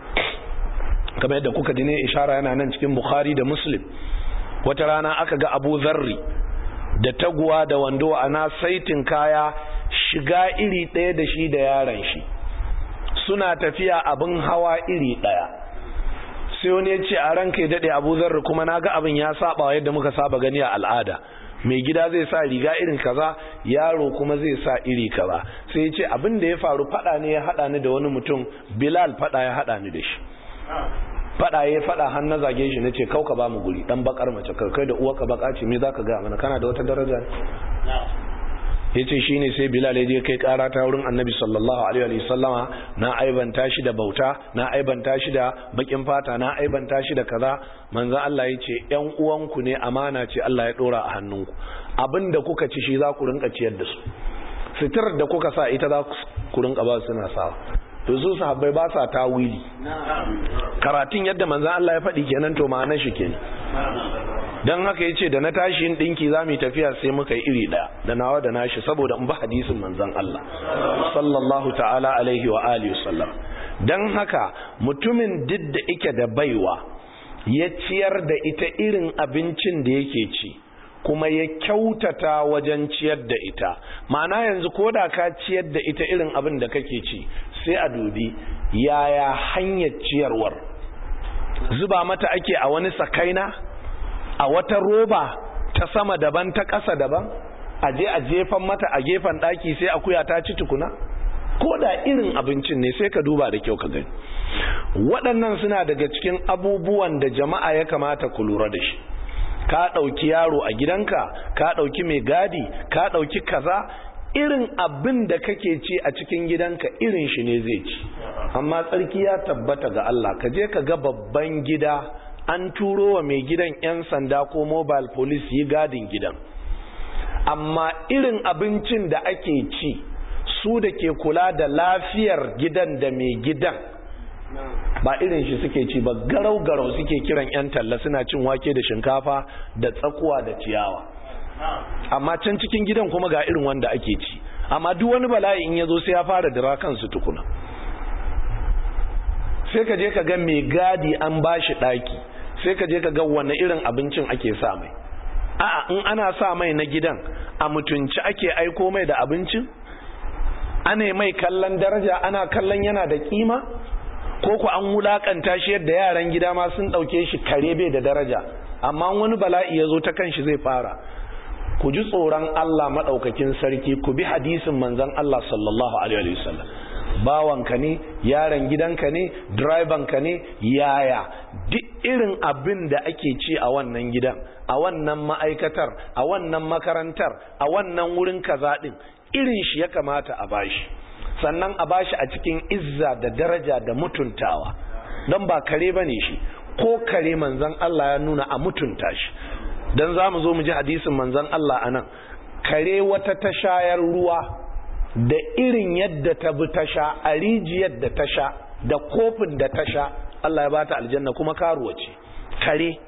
kamar yadda kuka dine ishara yana nan cikin Bukhari da Muslim. Wata rana aka ga Abu Dharri da taguwa da wando ana saitin kaya, shiga iri ɗaya da shi da yaron shi, suna tafiya abin hawa iri ɗaya. Sai wani ya ce a ranka ya daɗe Abu Dharr, kuma na ga abin ya saba yadda muka saba gani a al'ada, mai gida zai sa riga irin kaza, yaro kuma zai sa iri kaza. Sai ya ce abin da ya faru fada ne ya haɗa ni da wani mutum, Bilal fada ya haɗa ni da shi, fada ya fada har na zage shi, na ce kauka ba mu guri, dan bakar mace kai da uwarka baka ce, me zaka ga mana, kana da wata daraja ne? Yace shine sai Bilal ya je kai kara ta wurin Annabi sallallahu alaihi wa sallama, na aibanta shi da bauta, na aibanta shi da bakin fata, na aibanta shi da kaza. Manzon Allah yace ƴan uwanku ne, amana ce Allah ya dora a hannunku, abinda kuka ci shi za ku rinka ciyar da su, sitirar da kuka sa ita za ku rinka ba su suna sawa. To su sahabbai ba sa tawili, karatun yadda manzon Allah ya faɗi kenan, to ma'anar shi kenan. Dan haka yace da na tashi yin dinki zamu tafiya sai muka yi iri daya da nawa da nashi, saboda in ba hadisin manzon Allah sallallahu ta'ala alaihi wa alihi wasallam. Dan haka mutumin duk da yake da baiwa ya ciyar da ita irin abincin da yake ci, kuma ya kyautata wajen ciyar da ita, ma'ana yanzu koda ka ciyar da ita irin abin da kake ci, sai a dubi yaya hanyar ciyarwar, zuba mata ake a wani sakaina, a wata roba ta sama daban ta ƙasa daban, a je a jefan mata a gefen ɗaki sai akuya ta ci tukuna, ko da irin abincin ne sai ka duba da kyau ka gani. Waɗannan suna daga cikin abubuwan da jama'a ya kamata ku lura da shi. Ka ɗauki yaro a gidanka, ka ɗauki mai gadi, ka ɗauki kaza, irin abin da kake ci a cikin gidanka irin shi ne zai ci. Amma tsarki ya tabbata ga Allah, ka je ka ga babban gida an turo wa mai gidan 'yan sanda ko mobile police yi gadin gidan, amma irin abincin da ake ci, su da ke kula da lafiyar gidan da mai gidan ba irin shi suke ci ba, garau-garau suke kiran 'yan talla suna cin wake da shinkafa da tsakuwa da ciyawa. Amma can cikin gidan kuma ga irin wanda ake ci, amma duk wani bala'i in ya zo sai ya fara dira kansu tukuna. Sai ka je ka ga mai gadi an bashi ɗaki, sai ka je ka ga wani irin abincin ake sa mai. A'a, in ana sa mai na gidan a mutunci ake aiko mai da abincin, ana mai kallon daraja, ana kallon yana da kima, ko ku an wulakanta shi yadda yaran gida ma sun dauke shi kare bai da daraja, amma wani bala'i ya zo ta kanshi zai fara. Ku ji tsoron Allah maɗaukakin sarki, ku bi hadisin manzon Allah sallallahu alaihi wasallam. Bawanka ne, yaron gidanka ne, direbanka ne, yaya duk irin abin da ake ci a wannan gidan, a wannan ma'aikatar, a wannan makarantar, a wannan wurin kaza din, irin shi ya kamata a bashi. Sannan a bashi a cikin izza da daraja da mutuntawa, don ba kare bane shi, ko kare manzon Allah ya nuna a mutunta shi. Dan za mu zo mu ji hadisin manzon Allah anan, kare wata ta shayar ruwa da irin yadda ta bi ta sha, a rijiyar da ta sha, da kofin da ta sha, Allah ya bata aljanna, kuma karuwa ce. Kare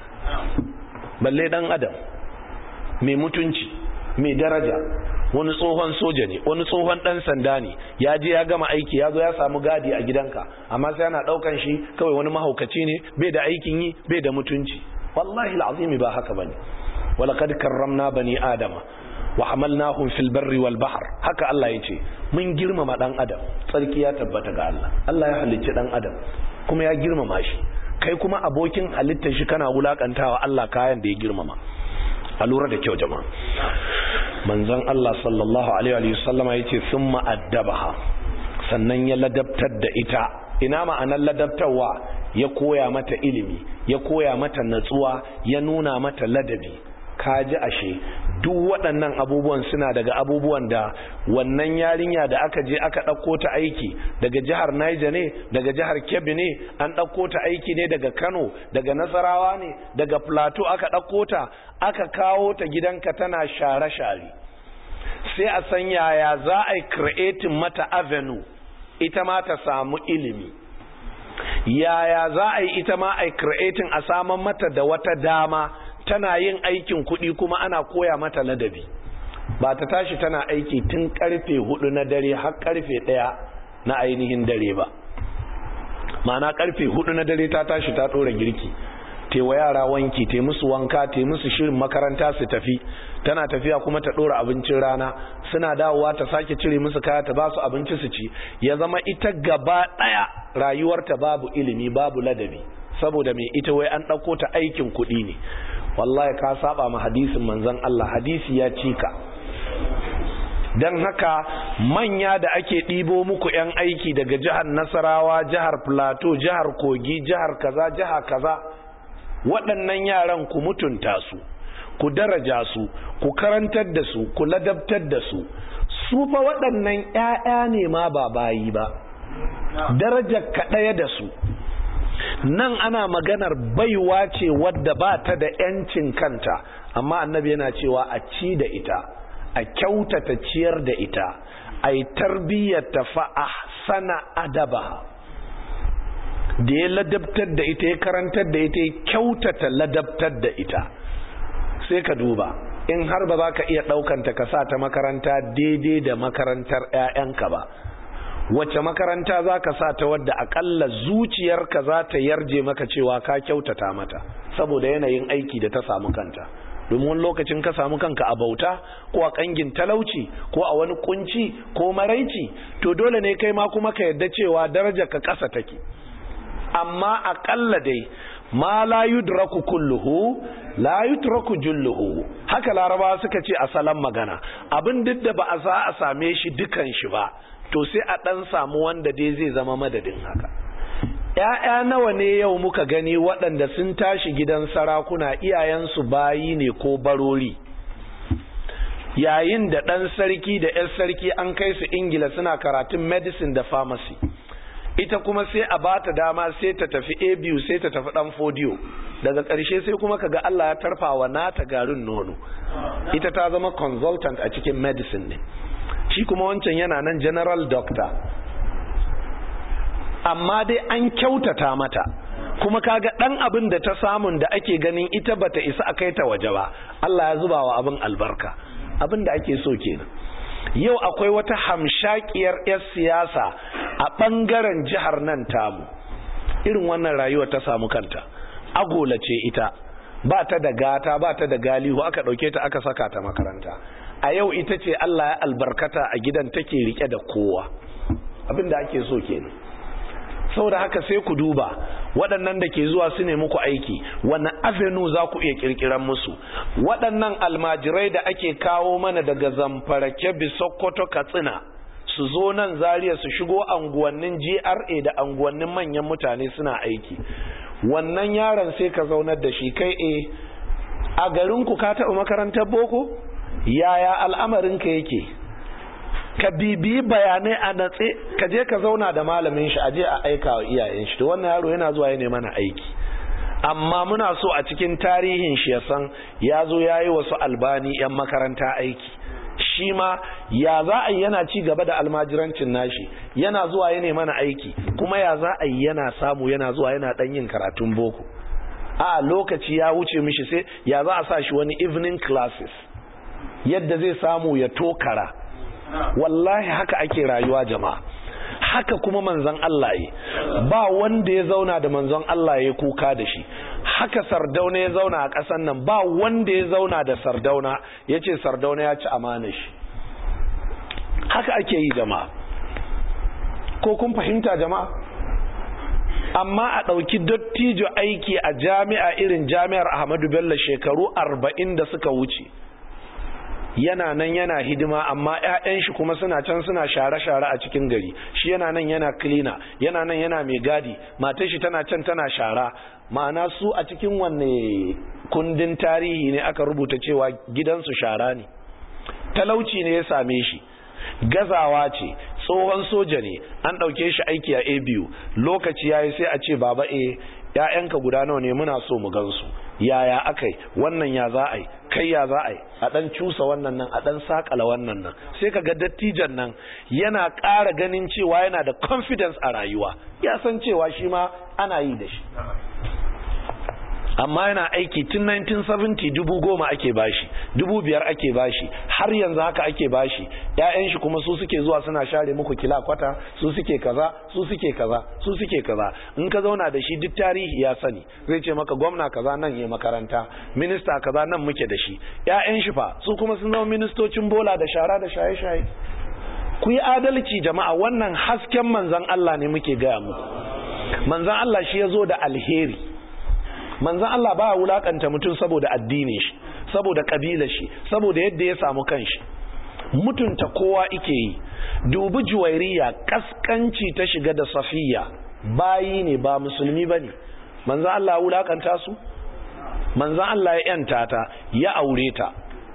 balle dan adam mai mutunci, mai daraja, wani tsohon soja ne, wani tsohon dan sanda ne, ya je ya gama aiki, ya zo ya samu gadi a gidanka, amma sai ana daukan shi kawai wani mahaukaci ne, bai da aikin yi, bai da mutunci. Wallahi alazim ba haka bane. Walaqad karramna bani adama wa hamalnahum fil barri wal bahr, haka Allah yace mun girmama dan adam. Tsarki ya tabbata ga Allah. Allah ya halicci dan adam kuma ya girmama shi, kai kuma abokin halittar shi kana wulakantawa Allah kayan da ya girmama. A lura da kyau jama'a. Manzon Allah sallallahu alaihi wa sallama yace summa addabaha, sannan ya ladabtar da ita. Ina ma'anar ladabtarwa? Ya koya mata ilimi, ya koya mata natsuwa, ya nuna mata ladabi. Kaji ashe duk waɗannan abubuwan suna daga abubuwan da wannan yarinya da aka je aka ɗauko ta aiki daga jihar Niger ne, daga jihar Kebbi ne, an ɗauko ta aiki ne daga Kano, daga Nasarawa ne, daga Plateau aka ɗauko ta, aka kawo ta gidanka tana share-share. Sai a san yaya za a yi creating mata avenue ita ma ta samu ilimi, yaya za a yi ita ma a creating a saman mata da wata dama tana yin aikin kuɗi kuma ana koya mata ladabi. Ba ta tashi tana aiki tun karfe hudu na dare har karfe ɗaya na ainihin dare ba, ma'ana karfe hudu na dare ta tashi ta ɗora girki, tewa yara wanki, te musu wanka, te musu shirin makaranta su tafi, tana tafiya kuma ta ɗora abincin rana, suna dawowa ta sake cire musu kaya ta ba su abinci su ci. Ya zama ita gaba ɗaya rayuwarta babu ilimi, babu ladabi, saboda mai ita wai an ɗauko ta aikin kuɗi ne. Wallahi ka saba ma hadisin manzon Allah, hadisi ya cika. Dan haka manya da ake ɗibo muku yan aiki daga jihar Nasarawa, jihar Plateau, jihar Kogi, jihar kaza, jihar kaza, waɗannan yaran ku mutunta su, ku daraja su, ku karantar da su, ku ladabtar da su. Su fa waɗannan ƴaƴa ne ma ba bayi ba, darajar ka ɗaya da su. Nan ana maganar baiwa ce wadda ba ta da ‘yancin kanta, amma annabi yana cewa a ci da ita, a kyautata ciyar da ita, a yi tarbiyyata fa'a sana adaba. Da ya ladabtar da ita, ya karantar da ita, ya kyautata ladabtar da ita. Sai ka duba, in har ba za ka iya ɗaukanta ka sa ta makaranta daidai da makarantar ‘ya'yanka ba, wacce makaranta za ka sa ta wadda akalla zuciyarka za ta yarje maka cewa ka kyautata mata saboda yanayin aiki da ta samu kanta. Domin lokacin ka samu kanka a bauta ko a kangin talauci ko a wani kunci ko maraici, to dole ne kai ma kuma ka yarda cewa darajar ka kasa take. Amma akalla dai ma la yudraku kulluhu la yutraku julluhu, haka Larabawa suka ce a salon magana. Abin duk da ba a za a same shi dukan shi ba, to sai a ɗan samu wanda dai zai zama madadin haka. ‘Ya'ya nawa ne yau muka gani waɗanda sun tashi gidan sarakuna, iyayensu bayi ne ko barori, yayin da ɗan sarki da ‘yar sarki an kai su Ingila suna karatun medicine da pharmacy, ita kuma sai a bata dama sai ta tafi A B U, sai ta tafi ɗan fodiyo, daga ƙarshe sai kuma kaga Allah ya tarfa wa nata garin nono, ita ta zama consultant a cikin medicine ne, shi kuma wancan yana nan general doctor. Amma dai an kyautata mata, kuma kaga dan abin da ta samun da ake ganin ita bata isa a kai ta waje ba, Allah ya zuba wa abin albarka. Abin da ake so kenan. Yau akwai wata hamshakiyar yar siyasa a bangaren jihar nan tamu, irin wannan rayuwa ta samu kanta, agola ce ita, ba ta da gata, ba ta da galihu, aka dauke ta aka saka ta makaranta. A yau ita ce Allah ya albarkata a gidan, take rike da kowa. Abin da ake so kenan. Saboda haka sai ku duba waɗannan da ke zuwa su ne muku aiki wani avenue za ku iya kirkiran musu? Waɗannan almajirai da ake kawo mana daga Zamfara, Kebbi, Sokoto, Katsina su zo nan Zaria su shigo anguwannin G R A da anguwannin manyan mutane suna aiki, wannan yaron sai ka zaunar da shi, kai e a garinku ka taɓa makarantar boko? Yaya al'amarinka yake? Ka bibiyi bayanai a natse, ka je ka zauna da malamin shi, aje a aika wa iyayen shi. To wannan yaro yana zuwa ya mana aiki, amma muna so a cikin tarihin shi ya san ya zo ya yi wasu Albani yan makaranta aiki, shi ma ya za a yi yana ci gaba da almajirancin nashi, yana zuwa ya mana aiki, kuma ya za a yi yana samu yana zuwa yana dan yin karatun boko. A lokaci ya wuce mishi, sai ya za a sa shi wani evening classes yadda zai samu ya tokara. Wallahi haka ake rayuwa jama'a, haka kuma manzon Allah yi, ba wanda ya zauna da manzon Allah ya kuka da shi. Haka Sardauna ya zauna a ƙasar nan, ba wanda ya zauna da Sardauna ya ce Sardauna ya ci amana shi. Haka ake yi jama'a, ko kun fahimta jama'a? Amma a ɗauki dattijo aiki a jami'a irin jami'ar Ahmadu Bello shekaru arba'in da suka wuce, yana nan yana hidima, amma ƴaƴan shi kuma suna can suna share-share a cikin gari, shi yana nan yana cleaner, yana nan yana mai gadi, matar shi tana can tana shara. Ma'ana su a cikin wanne kundin tarihi ne aka rubuta cewa gidansu shara ne? Talauci ne ya same shi, gazawa ce, tsohon soja ne, an ɗauke shi aiki a A B U, lokaci yayi sai a ce baba eh ƴaƴanka guda nawa ne, muna so mu gansu. Yaya akai? Wannan ya za a yi? Kai ya za a yi? A dan cusa wannan nan, a dan sakala wannan nan. Sai ka ga dattijan nan yana ƙara ganin cewa yana da confidence a rayuwa, ya san cewa shi ma ana yi da shi. Amma yana aiki tun nineteen seventy, dubu goma ake bashi, dubu biyar ake bashi, har yanzu haka ake bashi. Ƴaƴan shi kuma su suke zuwa suna share muku kila kwata, su suke kaza, su suke kaza, su suke kaza. In ka zauna da shi duk tarihi ya sani, zai ce maka gwamna kaza nan ya makaranta, minista kaza nan muke da shi. Ƴaƴan shi fa su kuma sun zama ministocin bola da shara da shaye-shaye. Ku yi adalci jama'a, wannan hasken manzon Allah ne muke gaya muku. Manzon Allah shi ya zo da alheri. Manzon Allah ba wulakanta mutum saboda addinin shi, saboda kabilar shi, saboda yadda ya samu kanshi. Mutunta kowa ike yi. Dubi Juwairiya, kaskanci ta shiga da Safiya, bayi ne ba musulmi bane. Manzon Allah wulakanta su? Manzon Allah ya yanta ta, ya aure ta.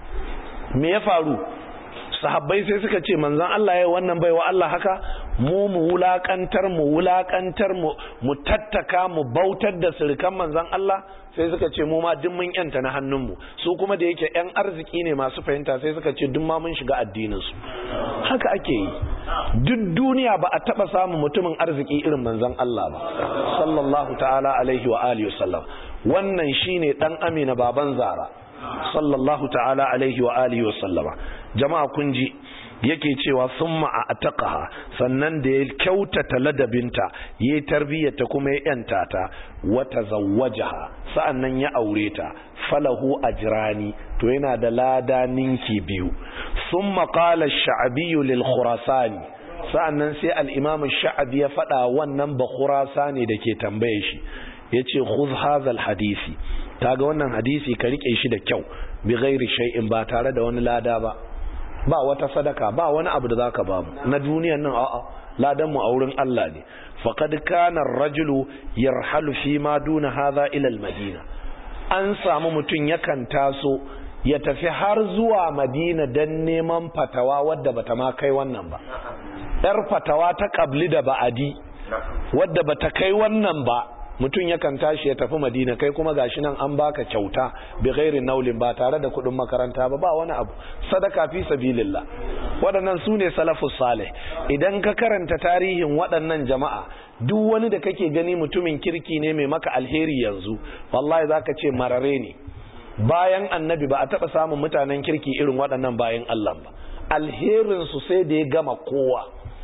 Me ya faru? Sahabbai sai suka ce manzon Allah ya wannan baiwa Allah haka, mu mu wulakantar mu wulakantar mu mu tattaka mu bautar da sirkan manzon Allah. Sai suka ce mu ma duk mun yanta na hannunmu. Su kuma da yake yan arziki ne masu fahimta, sai suka ce duk ma mun shiga addinin su. Haka ake yi. Duk duniya ba a taba samun mutumin arziki irin manzon Allah ba, sallallahu ta'ala alaihi wa alihi wasallam. Wannan shine dan Amina baban Zara, sallallahu ta'ala alaihi wa alihi wa sallama. Jama'a kun ji yake cewa summa ataqaha, sannan da ya kyautata ladabinta, yayi tarbiyyata kuma ya yanta ta, wa tazawwajaha, sa'annan ya aure ta, falahu ajrani, to yana da lada ninki biyu. Summa qala ash-sha'bi lil khurasani, sa'annan sai al-imam ash-sha'bi ya fada wannan ba khurasani dake tambaye shi, yace khudh hadha al-hadisi, kaga wannan hadisi ka rike shi da kyau, bi ghairi shay'in, ba tare da wani lada ba, ba wata sadaka, ba wani abu da zaka ba mu na duniyan nan, a'a ladan mu a wurin Allah ne. Faqad kana ar-rajulu yarhalu fi ma duna hadha ila al-madina, an samu mutun yakan taso ya tafi har zuwa Madina dan neman fatawa wadda bata ma kai wannan ba, yar fatawa ta qabli da ba'adi wadda bata kai wannan ba, mutum yakan tashi ya tafi Madina, kai kuma gashi nan an baka kyauta bi ghairi naulin, ba tare da kudin makaranta ba, ba wani abu, sadaka fi sabilillah. Waɗannan su ne salafus salih. Idan ka karanta tarihin waɗannan jama'a, duk wani da kake gani mutumin kirki ne mai maka alheri yanzu, wallahi zaka ce marare ne. Bayan annabi ba a taɓa samun mutanen kirki irin waɗannan bayan Allah ba. Alherin su sai da ya gama kowa.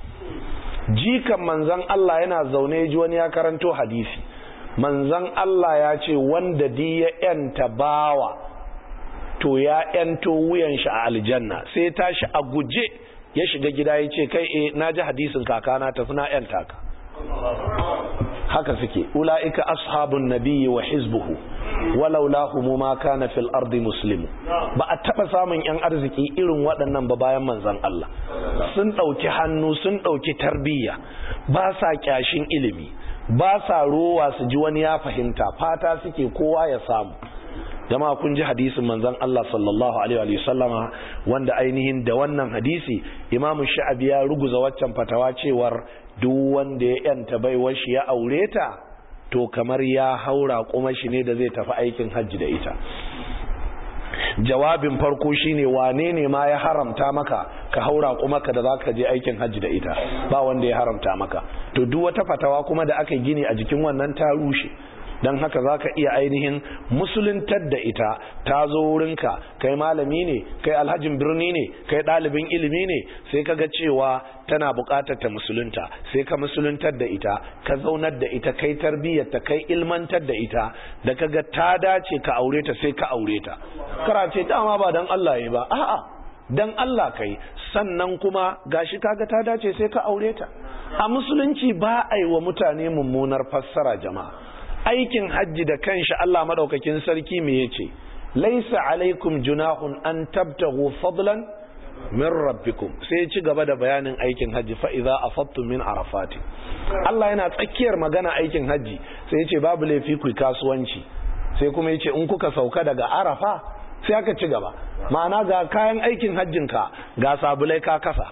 Jikan manzon Allah yana zaune ji wani ya karanto hadisi. Manzan Allah ya ce wanda di ya yanta bawa to ya yanto wuyan shi a aljanna. Sai tashi a guje ya shiga gida ya ce kai eh naji hadisin kakana tafi na yanta ka. haka suke ulaika ashabun nabiyyi wa hizbuhu walau lahum ma kana fil ardi muslimu. Ba a taba samun yan arziki irin waɗannan ba bayan manzon Allah. Sun dauki hannu, sun dauki tarbiyya, ba sa kyashin ilimi, ba sa rowa su ji wani ya fahimta, fata suke kowa ya samu. Jama'a kun ji hadisin manzon Allah sallallahu alaihi wa sallama wanda ainihin da wannan hadisi Imam Sha'abi ya ruguza waccan fatawa cewar duk wanda ya yanta baiwar shi ya aure ta to kamar ya haura kuma shi ne da zai tafi aikin hajji da ita. Jawabin farko shine wane ne ma ya haramta maka ka haura kuma ka da zaka je aikin hajji da ita? Ba wanda ya haramta maka. To duk wata fatawa kuma da aka gini a jikin wannan ta rushe. Dan haka zaka iya ainihin musuluntar da ita, ta zo wurinka, kai malami ne, kai alhajin birni ne, kai ɗalibin ilimi ne, sai kaga cewa tana buƙatar ta musulunta, sai ka musuluntar da ita, ka zaunar da ita, kai tarbiyyar ta, kai ilmantar da ita, da kaga ta dace ka aure ta sai ka aure ta. Karace dama ba dan Allah yi ba, a'a dan Allah kai, sannan kuma gashi kaga ta dace sai ka aure ta. A musulunci ba a yi wa mutane mummunar fassara jama'a. Aikin hajji da kanshi Allah madaukakin sarki me yace laisa alaikum junahun an tabtahu fadlan min rabbikum, sai ya ci gaba da bayanin aikin hajji fa idza afattum min arafati. Allah yana tsakiyar magana aikin hajji sai ya ce babu laifi ku kasuwanci, sai kuma ya ce in kuka sauka daga arafa sai aka ci gaba, ma'ana ga kayan aikin hajjinka, ga sabulai ka kasa,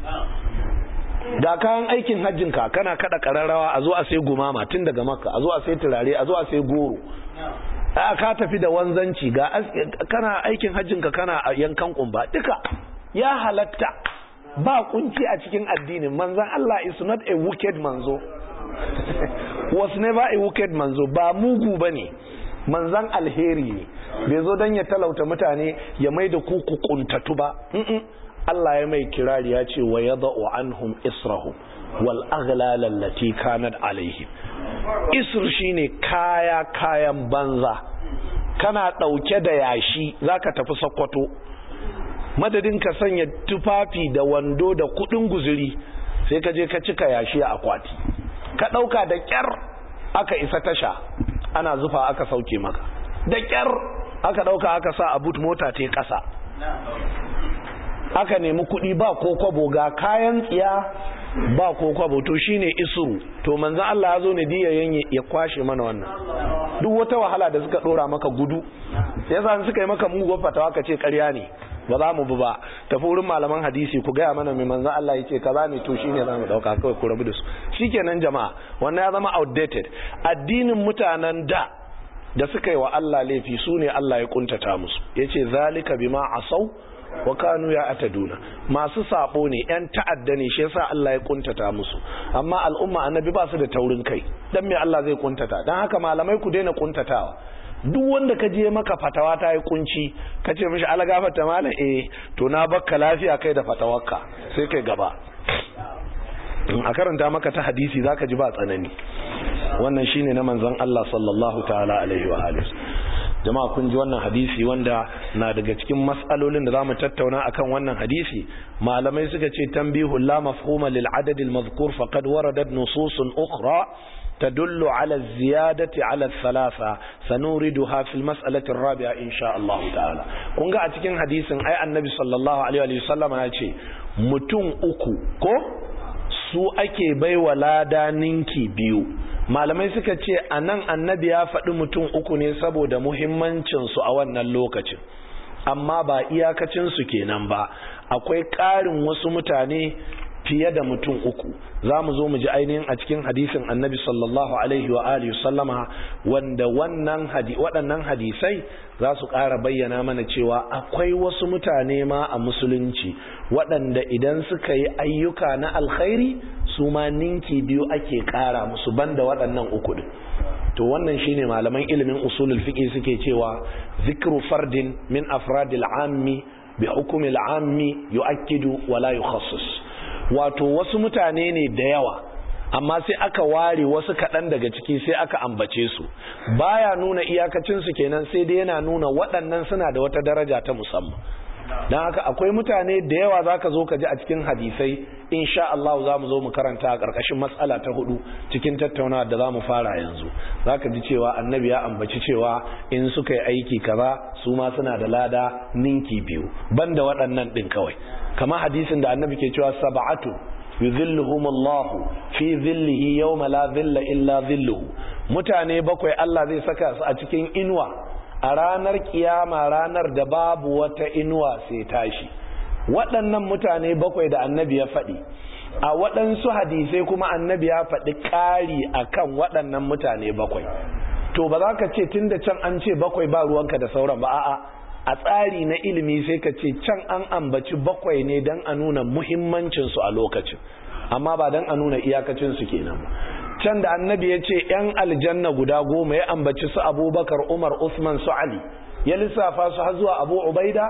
ga kayan aikin hajjinka kana kada kararrawa, a zo a sai gumama tun daga makka, a zo a sai turare, a zo a sai goro, a ka tafi da wanzanci, ga kana aikin hajjinka kana yankan kumba, duka ya halatta, ba kunci a cikin addinin manzon Allah. Is not a wicked manzo was never a wicked manzo, ba mugu bane, manzon alheri ne, bai zo dan ya talauta mutane ya maida ku ku kuntatu ba. Allah ya mai kirari ya ce wa yada'u anhum israhum wal aghlal allati kanat alaihim. Isr shine kaya kayan banza, kana dauke da yashi zaka tafi Sokoto, madadin ka sanya tufafi da wando da kudin guzuri sai ka je ka cika yashi a akwati, ka dauka da kyar aka isa tasha, ana zufa aka sauke maka, da kyar aka dauka aka sa a boot mota ta kasa, aka nemi kuɗi ba ko kwabo, ga kayan tsiya ba ko kwabo, to shine isru. To manzon Allah ya zo ne diyayen ya kwashe mana wannan duk wata wahala da suka dora maka gudu. Yasa suka yi maka mugo fatawa ka ce ƙarya ne, ba za mu bi ba, tafi wurin malaman hadisi ku gaya mana mai manzon Allah yace kaza ne, to shine za mu dauka, kawai ku rabu da su shikenan jama'a. Wannan ya zama outdated. Addinin mutanen da da suka yi wa Allah laifi su ne Allah ya kuntata musu, yace zalika bima asau wa kanu ya ataduna, masu sabo ne, yan ta'adda ne, shi yasa Allah ya kuntata musu. Amma al'umma annabi ba su da taurin kai, dan me Allah zai kuntata? Dan haka malamai ku daina kuntatawa. Duk wanda ka je maka fatawa ta yi kunci, ka ce mishi ala gafarta malam, eh to na bakka lafiya kai da fatawarka, sai kai gaba a karanta maka ta hadisi zaka ji ba tsanani. Wannan shine na manzon Allah sallallahu ta'ala alaihi wa alihi. Jama'a kun ji wannan hadisi wanda na daga cikin mas'alolin da zamu tattauna akan wannan hadisi. Malamai suka ce tanbihu la mafhuma lil adad al madhkur faqad waradat nusus ukhra tadullu ala ziyadati ala thalatha sanuriduha fi al mas'alati ar rabi'a insha Allah ta'ala. Kun ga a cikin hadisin ai annabi sallallahu alaihi wa sallam ya ce mutum uku ko su ake baiwa lada ninki biyu. Malamai suka ce a nan annabi ya faɗi mutum uku ne saboda muhimmancinsu a wannan lokacin, amma ba iyakacinsu kenan ba, akwai ƙarin wasu mutane fiye da mutum uku. Za mu zo mu ji ainihin a cikin hadisin annabi sallallahu alaihi wa alihi sallama, wanda wannan hadi waɗannan hadisai za su ƙara bayyana mana cewa akwai wasu mutane ma a musulunci waɗanda idan suka yi ayyuka na alkhairi su ma ninki biyu ake ƙara musu banda waɗannan uku din. To wannan shine malaman ilimin usulul fiqh suke cewa zikru fardin min afradil ammi bi hukmil ammi yu'akkidu wa la yukhassis. Wato wasu mutane ne da yawa amma sai aka ware wasu kaɗan daga ciki sai aka ambace su, baya nuna iyakacinsu kenan, sai dai yana nuna waɗannan suna da wata daraja ta musamman. don haka akwai mutane da yawa za ka zo ka ji a cikin hadisai insha Allah za mu zo mu karanta a ƙarƙashin matsala ta hudu cikin tattaunawa da za mu fara yanzu. Za ka ji cewa annabi ya ambaci cewa in suka yi aiki kaza su ma suna da lada ninki biyu banda waɗannan ɗin kawai, kamar hadisin da annabi ke cewa sab'atu yuzilluhum Allah fi zillihi yawma la zilla illa zilluhu. Mutane bakwai Allah zai saka su a cikin inuwa a ranar kiyama, ranar da babu wata inuwa sai tashi. Waɗannan mutane bakwai da annabi ya faɗi, a waɗansu hadisai kuma annabi ya faɗi ƙari akan waɗannan mutane bakwai. To ba za ka ce tun da can an ce bakwai ba ruwanka da sauran ba, a'a, a tsari na ilimi sai ka ce can an ambaci bakwai ne don a nuna muhimmancinsu a lokacin, amma ba don a nuna iyakacinsu kenan ba. Can da annabi ya ce ‘yan aljanna guda goma ya ambaci su Abubakar, Umar, Usman, su Ali, ya lissafa su har zuwa Abu Ubaida,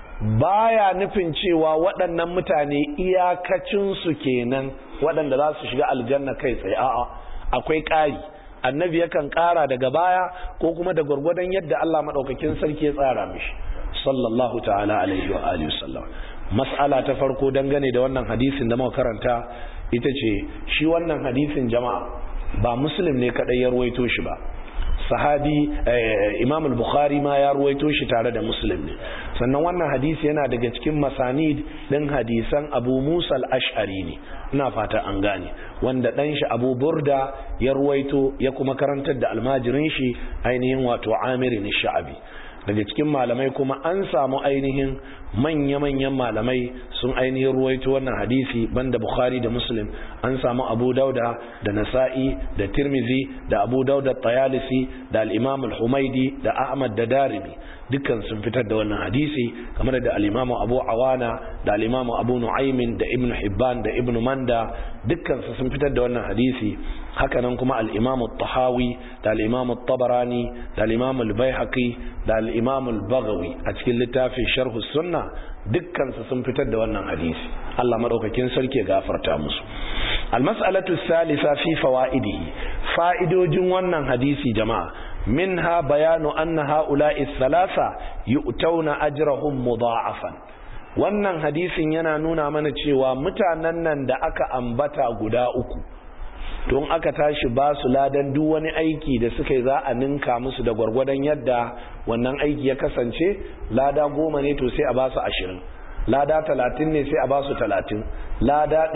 baya nufin cewa waɗannan mutane iyakacinsu kenan waɗanda za su shiga aljanna kai tsaye. A'a, akwai ƙari. Annabi yakan ƙara daga baya ko kuma da gwargwadon yadda Allah maɗaukakin sarki ya tsara mishi, sallallahu ta'ala alaihi wa alihi wasallam. Mas'ala ta farko dangane da wannan hadisin da muka karanta ita ce, shi wannan hadisin jama'a ba Muslim ne kadai ya ruwaito shi ba, sahabi eh, Imam al-Bukhari ma ya ruwaito shi tare da Muslim ne. Sannan wannan hadisi yana daga cikin masanid din hadisan Abu Musa al-Ash'ari ne, ina fata an gane, wanda dan shi Abu Burda ya ruwaito ya kuma karantar da almajirin shi ainihin wato Amir al-Sha'bi. Daga cikin malamai kuma an samu ainihin manya-manyan malamai sun ainihin ruwaito wannan hadisi banda Bukhari da Muslim. An samu Abu Dauda da Nasa'i da Tirmizi da Abu Dauda Tayalisi da al-Imam al-Humaidi da Ahmad da Darimi, dukkan sun fitar da wannan hadisi, kamar da al-Imam Abu Awana da al-Imam Abu Nu'aym da Ibn Hibban da Ibn Manda, dukkan su sun fitar da wannan hadisi. Hakanan kuma al-Imam al-Tahawi da al-Imam al-Tabarani da al-Imam al-Baihaqi da al-Imam al-Baghawi a cikin littafin Sharh as-Sunnah, dukkan su sun fitar da wannan hadisi. Allah madaukakin sarki ya gafarta musu. Al-mas'alatu ath-thalitha fi fawaidihi, fa'idojin wannan hadisi jama'a, minha bayanu anna ha'ula'i ath-thalatha yu'tawna ajrahum mudha'afan. Wannan hadisin yana nuna mana cewa mutanen nan da aka ambata guda uku, don aka tashi ba su ladan duk wani aiki da suka yi za a ninka musu da gwargwadon yadda wannan aiki ya kasance. Lada goma ne to sai a ba su ashirin, lada talatin ne sai a ba su talatin, lada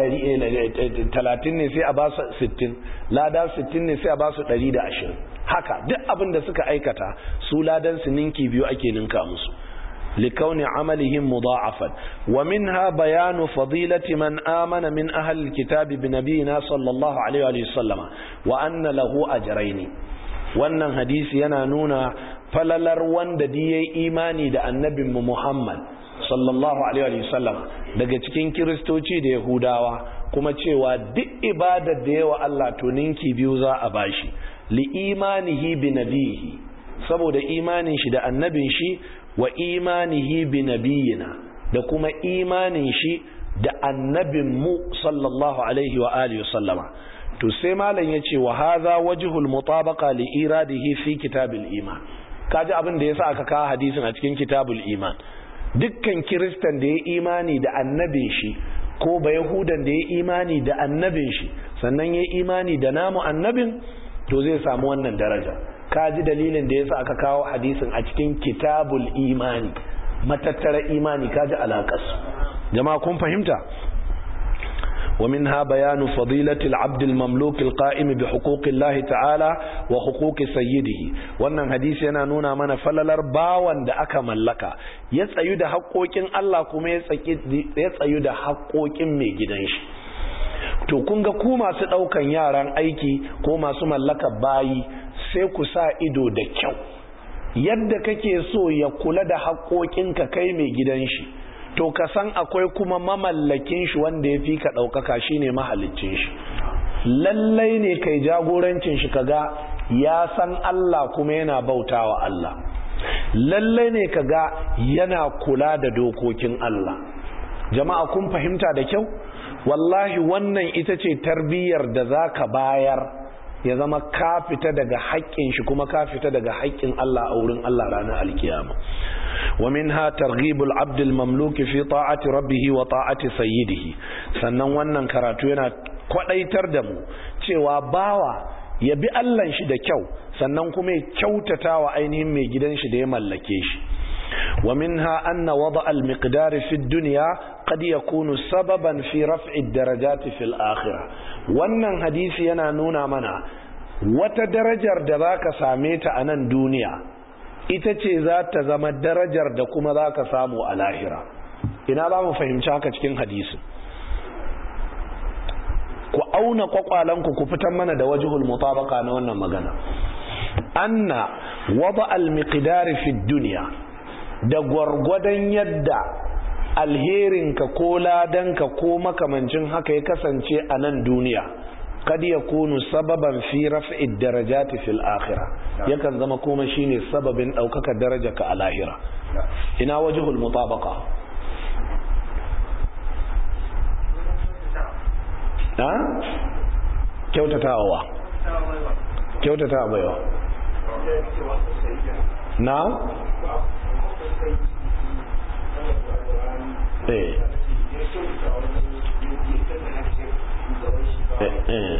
talatin ne sai a ba su sittin, lada sittin ne sai a ba su ɗari da ashirin. Haka duk abin da suka aikata su ladan su ninki biyu ake ninka musu, لكون عملهم مضاعفا. ومنها بيان فضيلة من آمن من أهل الكتاب بنبينا صلى الله عليه وسلم وأن له أجرين. wannan hadisi yana nuna falalar wanda da yayi imani da annabin mu Muhammad sallallahu alaihi wa sallam daga cikin kiristoci da yahudawa, kuma cewa duk ibadar da yawa Allah to ninki biyu za a bashi, li imanihi bi nabihi, saboda imanin shi da annabin shi, wa imanihi bi nabiyina, da kuma imanin shi da annabin mu sallallahu alaihi wa alihi wa sallama. To sai malam yace wa hadha wajhul mutabaqa li iradihi fi kitabul iman. Kaji abin da yasa aka kawo hadisin a cikin kitabul iman. Dukkan kiristan da ya imani da annabin shi, ko ba yahudan da ya imani da annabin shi sannan ya imani da namu annabin, to zai samu wannan daraja. Kaji dalilin da yasa aka kawo hadisin a cikin kitabul imani, matattara imani. Kaji alaƙas jama'a, kun fahimta. ومنها بيان فضيلة العبد المملوك القائم بحقوق الله تعالى وحقوق سيده. wannan hadisi yana nuna mana falalar bawan da aka mallaka ya tsayu da haƙoƙin Allah kuma ya tsayu da haƙoƙin mai gidan shi. To kun ga ku masu ɗaukan yaran aiki ko masu mallaka bayi, sai ku sa ido da kyau yadda kake so ya kula da haƙoƙinka kai mai gidan shi, to ka san akwai kuma mamallakin shi wanda ya fi ka ɗaukaka, shi ne mahalicin shi. Lallai ne kai jagorancin shi kaga ya san Allah kuma yana bautawa Allah. Lallai ne kaga yana kula da dokokin Allah. Jama'a kun fahimta da kyau? Wallahi wannan ita ce tarbiyyar da za ka bayar ya zama ka fita daga haƙƙin shi kuma ka fita daga haƙƙin Allah a wurin Allah ranar alkiyama. wa minha targhibul abdul mamluki fi ta'ati rabbih wa ta'ati sayyidihi. Sannan wannan karatu yana kwadaitar da mu cewa bawa ya bi Allah shi da kyau sannan kuma ya kyautata wa ainihin mai gidan shi da ya mallake shi. wa minha anna wada' al-miqdar fi ad-dunya qad yakunu sababan fi raf'i ad-darajat fi al-akhirah. Wannan hadisi yana nuna mana wata darajar da zaka same ta a nan duniya ita ce za ta zama darajar da kuma zaka samu a lahira. Ina za mu fahimci haka cikin hadisi? Ku auna kwakwalanku ku fitar mana da wajhul mutabaqa na wannan magana. Anna wada' al-miqdar fi ad-dunya, da gwargwadon yadda alherinka ko ladanka ko makamancin haka ya kasance a nan duniya, kad yakunu sababan fi raf'i darajati fil akhirah, yakan zama kuma shine sababin daukaka darajarka a lahira. Ina wajhul mutabaqa? ha kyautatawa kyautatawa baiwa na eh eh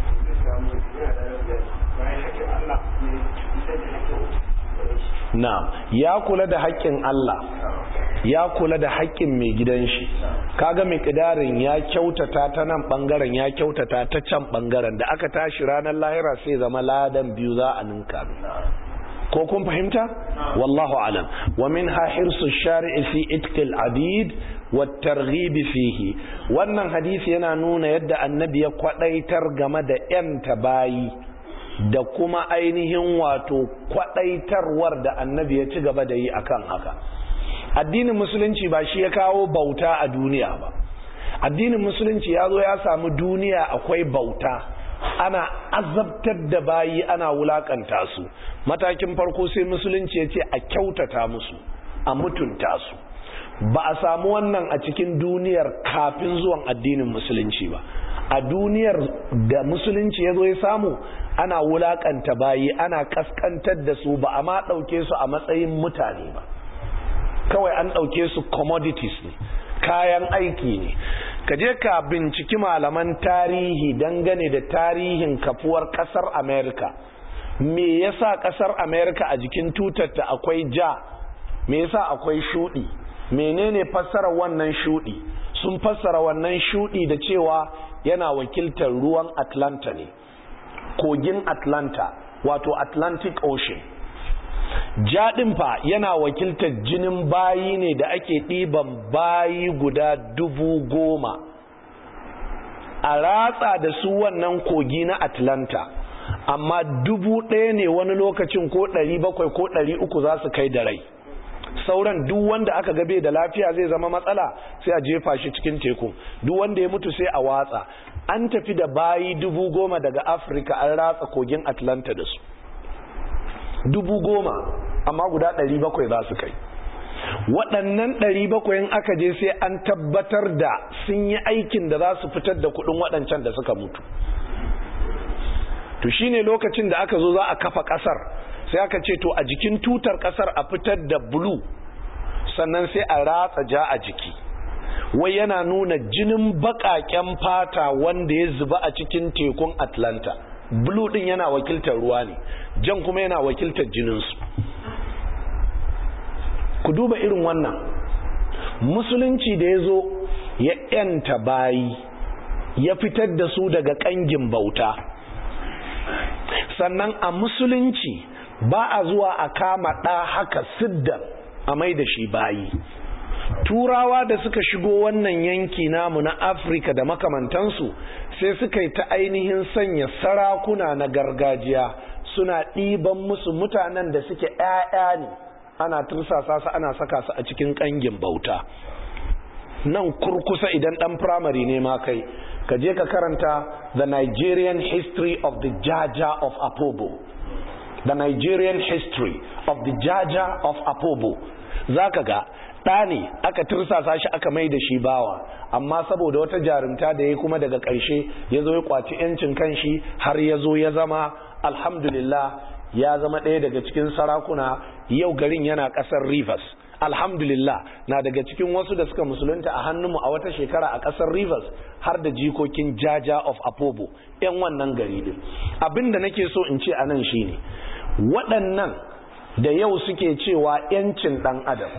na ya kula da haƙƙin Allah, ya kula da haƙƙin mai gidan shi. Kaga mai kidarin ya kyautata ta nan bangaren, ya kyautata ta can bangaren, da aka tashi ranar lahira sai zama ladan biyu za a ninka. Ko kun fahimta? Wallahu alam. Wa minha hirsu shari'i fi itqil abid wa targhib fihi. Wannan hadisi yana nuna yadda annabi ya kwadaitar game da yanta bayi da kuma ainihin wato kwadaitarwar da annabi ya ci gaba da yi akan haka. Addinin musulunci ba shi ya kawo bauta a duniya ba. Addinin musulunci ya zo ya samu duniya akwai bauta, ana azabtar da bayi, ana wulakanta su. Matakin farko sai musulunci ya ce a kyautata musu, a mutunta su. Ba a samu wannan a cikin duniyar kafin zuwan addinin musulunci ba. A duniyar da musulunci ya zo ya samu, ana wulakanta bayi, ana kaskantar da su, ba a ma ɗauke su a matsayin mutane ba. Kawai an ɗauke su commodities ne, kayan aiki ne. Ka je ka binciki malaman tarihi dangane da tarihin kafuwar ƙasar America. Me yasa ƙasar America a jikin tutarta akwai ja, me yasa akwai shuɗi? Menene fassarar wannan shuɗi? Sun fassara wannan shuɗi da cewa yana wakiltar ruwan Atlanta ne, kogin Atlanta, wato Atlantic Ocean. Jaɗin fa yana wakiltar jinin bayi ne da ake ɗiban bayi guda dubu goma a ratsa da su wannan kogi na Atlanta, amma dubu ɗaya ne wani lokacin ko ɗari bakwai ko ɗari uku za su kai da rai. Sauran duk wanda aka gabe da lafiya zai zama matsala sai a jefa shi cikin teku, duk wanda ya mutu sai a watsa. An tafi da bayi dubu goma daga Afirka an ratsa kogin Atlanta da su, dubu goma, amma guda ɗari bakwai za su kai. Waɗannan ɗari bakwai aka je sai an tabbatar da sun yi aikin da za su fitar da kuɗin waɗancan da suka mutu. To shine lokacin da aka zo za a kafa ƙasar, sai aka ce to a jikin tutar ƙasar a fitar da bulu, sannan sai a ratsa ja a jiki. Wai yana nuna jinin baƙaƙen fata wanda ya zuba a cikin tekun Atlanta. Blue din yana wakiltar ruwa ne, jan kuma yana wakiltar jininsu. Ku duba irin wannan. Musulunci da ya zo ya ‘yanta bayi, ya fitar da su daga ƙangin bauta. Sannan a musulunci ba a zuwa a kama ɗa haka siddan a mai da shi bayi. Turawa da suka shigo wannan yanki namu na Afirka da makamantansu sai suka yi ta ainihin sanya sarakuna na gargajiya, suna ɗiban musu mutanen da suke ‘ya'ya ne, ana tursasa su ana saka su a cikin ƙangin bauta. Nan kurkusa idan ɗan firamare ne ma kai, ka je ka karanta The Nigerian History of the Jaja of Apobo. The Nigerian History of the Jaja of Apobo. zaka ga ɗa ne aka tursasa shi aka mai da shi bawa, amma saboda wata jarumta da ya kuma daga ƙarshe ya zo ya kwaci yancin kanshi har ya zo ya zama alhamdulillah ya zama ɗaya daga cikin sarakuna. Yau garin yana ƙasar Rivers, alhamdulillah na daga cikin wasu da suka musulunta a hannunmu a wata shekara a ƙasar Rivers, har da jikokin Jaja of Apobo yan wannan gari din. Abin da nake so in ce a nan shine waɗannan da yau suke cewa yancin ɗan adam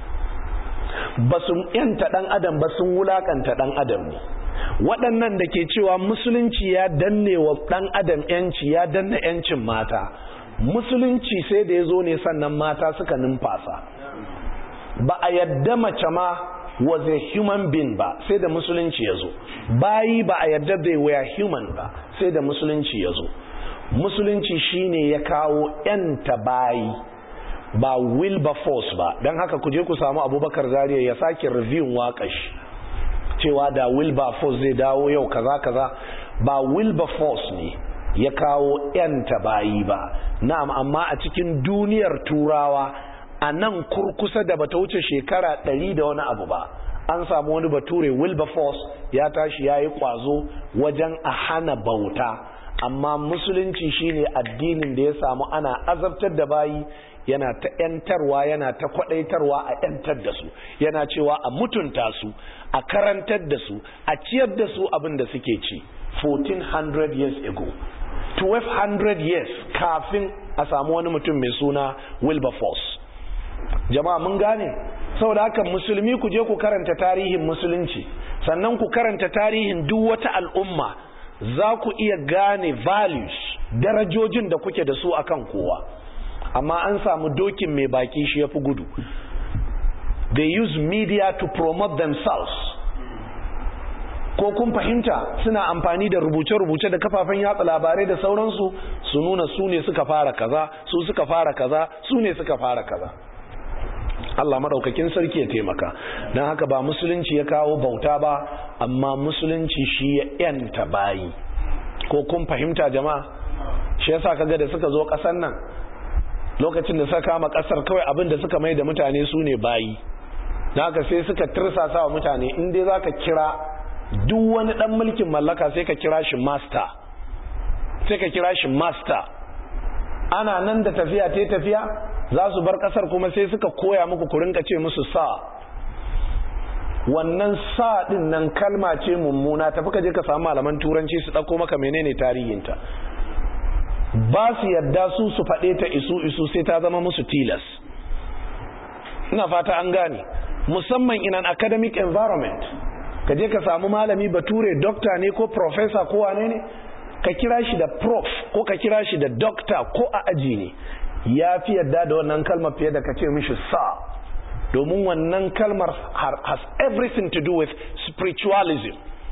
ba su yanta ɗan adam ba, sun wulakanta ɗan adam ne. Waɗannan da ke cewa musulunci ya danne wa ɗan adam yanci, ya danne yancin mata, musulunci sai da ya zo ne sannan mata suka numfasa. Ba a yadda mace ma was a human being ba sai da musulunci ya zo. Bayi ba a yadda they were human ba sai da musulunci ya zo. Musulunci shine ya kawo yanta bayi, ba Wilberforce ba. Don haka ku je ku samu Abubakar Zariya ya sake review waƙashi cewa da Wilberforce zai dawo yau kaza kaza. Ba Wilberforce ne ya kawo yanta bayi ba. Na'am, amma a cikin duniyar turawa a nan kurkusa da bata wuce shekara ɗari da wani abu ba, an samu wani bature Wilberforce ya tashi ya yi ƙwazo wajen a hana bauta. Amma musulunci shine addinin da ya samu ana azabtar da bayi, yana ta yantarwa, yana ta kwadaitarwa a yantar da su, yana cewa a mutunta su, a karantar da su, a ciyar da su abin da suke ci. fourteen hundred years ago, twelve hundred years kafin a samu wani mutum mai suna Wilberforce. Jama'a mun gane? Saboda haka musulmi ku je ku karanta tarihin musulunci, sannan ku karanta tarihin duk wata al'umma, za ku iya gane values, darajojin da kuke da su akan kowa. Amma an samu dokin mai baki shi yafi gudu. They use media to promote themselves. Ko kun fahimta, suna amfani da rubuce-rubuce da kafafen yatsa labarai da sauransu su nuna su ne suka fara kaza, su suka fara kaza, su ne suka fara kaza. Allah madaukakin sarki ya taimaka. Dan haka ba musulunci ya kawo bauta ba, amma musulunci shi ya yanta bayi. Ko kun fahimta jama'a? Shi yasa kaga da suka zo kasar nan, lokacin da suka kama kasar, kawai abin da suka mai da mutane su ne bayi. Dan haka sai suka tirsasa wa mutane, in dai zaka kira duk wani dan mulkin mallaka sai ka kira shi master. Sai ka kira shi master. Ana nan da tafiya ta tafiya, za su bar kasar kuma sai suka koya muku ku rinka ce musu sa. Wannan sa din nan kalma ce mummuna, tafi ka je ka samu malaman turanci su dauko maka menene tarihinta. Ba su yadda su su faɗe ta isu isu sai ta zama musu tilas. Ina fata an gane, musamman in an academic environment. Ka je ka samu malami bature, doctor ne ko professor ko wane ne, ka kira shi da prof ko ka kira shi da doctor ko a aji ne, ya fi yadda da wannan kalmar fiye da ka ce mishi sa. Domin wannan kalmar has everything to do with spiritualism.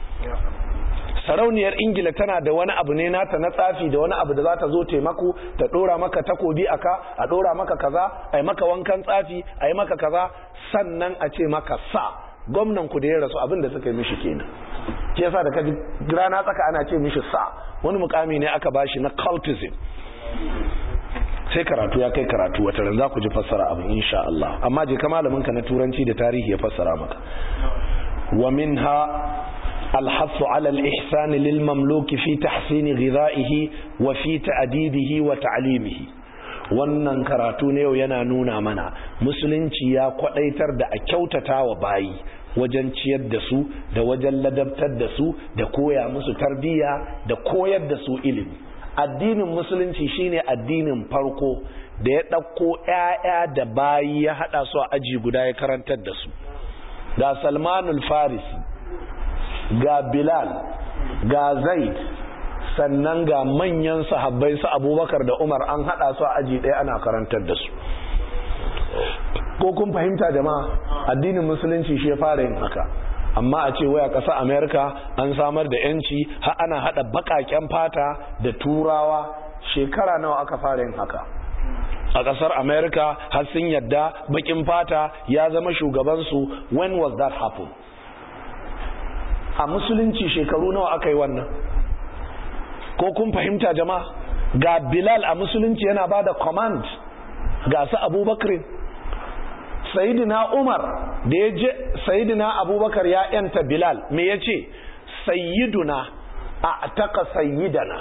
Sarauniyar Ingila tana da wani abu ne nata na tsafi, da wani abu da za ta zo taimako, ta dora maka takobi aka, a dora maka kaza, a yi maka wankan tsafi, a yi maka kaza, sannan a ce maka sa. Gwamnan ku da ya rasu abin da suka yi mishi kenan. Ke yasa da kaji rana tsaka ana ce mishi sa, wani mukami ne aka bashi na cultism. Sai karatu ya kai karatu, wata ran za ku ji fassara abin insha Allah. Amma je ka malamin ka na turanci da tarihi ya fassara maka. Wa minha الحث على الإحسان للمملوك في تحسين غذائه وفي تأديبه وتعليمه. wannan karatu ne yau yana nuna mana musulunci ya kwadaitar da a kyautata wa bayi wajen ciyar da su, da wajen ladabtar da su, da koya musu tarbiyya, da koyar da su ilimi. Addinin musulunci shine addinin farko da ya ɗauko ƴaƴa da bayi ya haɗa su a aji guda ya karantar da su. Ga Salmanul Farisi, ga Bilal, ga Zaid, sannan ga manyan sahabbai su Abubakar da Umar, an hada su a aji ɗaya ana karantar da su. Ko kun fahimta jama'a? Addinin musulunci shi ya fara yin haka. Amma a ce waya ƙasa Amerika an samar da yanci, har ana hada baƙaƙen fata da turawa. Shekara nawa aka fara yin haka? A ƙasar Amerika har sun yadda baƙin fata ya zama shugabansu. When was that happen? A musulunci shekaru nawa aka yi wannan? Ko kun fahimta jama'a? Ga Bilal a musulunci yana ba da command, ga su Abubakar. sayyidina Umar da ya je sayyidina Abubakar ya yanta Bilal me yace sayyiduna a'taqa sayyidana,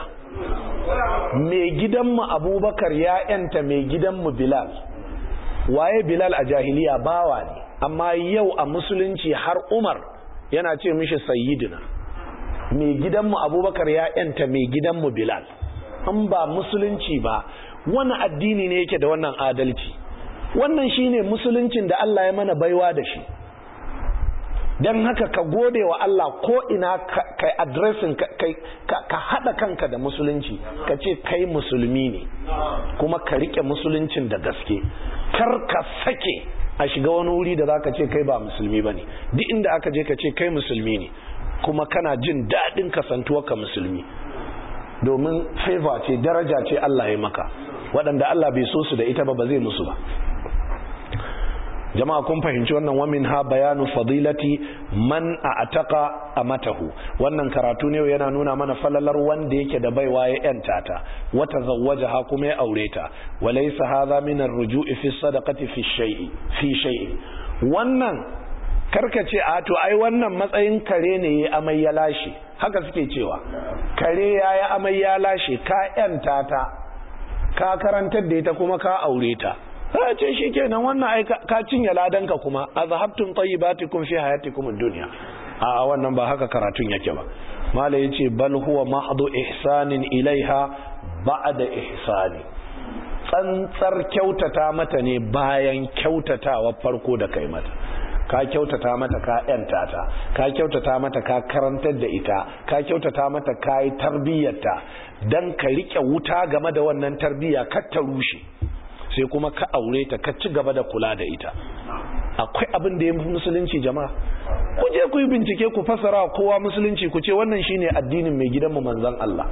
mai gidanmu Abubakar ya yanta mai gidanmu Bilal. Waye Bilal a jahiliya? Bawa ne, amma yau a musulunci har Umar yana ce mishi sayyidina. Mai gidanmu Abubakar ya yanta mai gidanmu Bilal. An ba musulunci ba, wani addini ne yake da wannan adalci? Wannan shine musuluncin da Allah ya mana baiwa da shi. Dan haka ka gode wa Allah ko ina kai addressing ka hada kanka da musulunci, ka ce kai musulmi ne kuma ka rike musuluncin da gaske. Kar ka sake a shiga wani wuri da zaka ce kai ba musulmi bane. Duk inda aka je ka ce kai musulmi ne kuma kana jin dadin kasantuwar ka musulmi, domin favor ce, daraja ce Allah ya maka, waɗanda Allah bai so su da ita ba ba zai musu ba. Jama'a kun fahimci wannan? wa minha bayanu fadilati man a'taqa amatahu. Wannan karatu ne yana nuna mana falalar wanda yake da baiwa ya yanta ta, wa tazawwajaha kuma ya aure ta. Wa laysa hadha min ar-ruju'i fi sadaqati fi shay'i fi shay'i. Wannan karkace a to ai wannan matsayin kare ne ya amai ya lashe, haka suke cewa. Kare yayi amai ya lashe, ka yanta ta, ka karantar da ita kuma ka aure ta. Ta ce shi kenan wannan ai ka cinye ladanka kuma azhabtum tayyibatikum fi hayatikum ad-dunya. A wannan ba haka karatun yake ba. Mala yace bal huwa mahdu ihsanin ilaiha ba'da ihsani. Tsantsar kyautata mata ne bayan kyautatawa farko da kai mata. Ka kyautata mata ka yanta ta, ka kyautata mata ka karantar da ita, ka kyautata mata ka yi tarbiyyarta dan ka rike wuta game da wannan tarbiyya kar ta rushe. Sai kuma ka aure ta ka ci gaba da kula da ita. Akwai abin da ya musulunci jama'a? Ku je ku yi bincike ku fasara kowa musulunci ku ce wannan shine addinin mai gidanmu manzon Allah.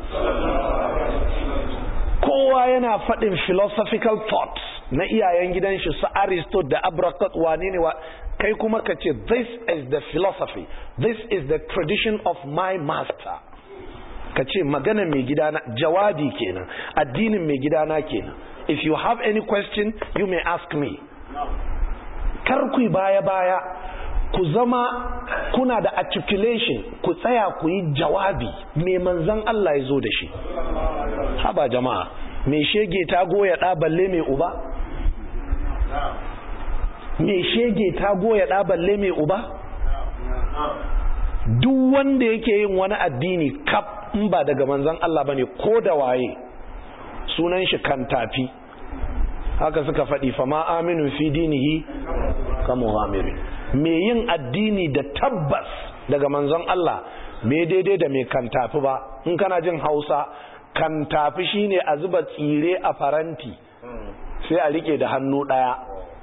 Kowa yana faɗin philosophical thoughts na iyayen gidan shi su Aristotle da Abracot wane ne wa, kai kuma ka ce this is the philosophy, this is the tradition of my master. Ka ce magana mai gidana, jawabi kenan, addinin mai gidana kenan. If you have any question, you may ask me. Kar ku baya baya, ku zama kuna da articulation, ku tsaya ku yi jawabi me manzon Allah ya zo da shi. Haba jama'a, me shege ta goya da balle mai uba? Me shege ta goya da balle mai uba? Duk wanda yake yin wani addini kaf in ba daga manzon Allah bane ko da waye, sunan shi kan tafi. Haka suka faɗi fama aminu fi dinihi kama muhammirin. Me yin addini da tabbas daga manzon Allah me daidai da me kan tafi ba. In kana jin Hausa, kan tafi shine a zuba tsire a faranti sai a rike da hannu daya,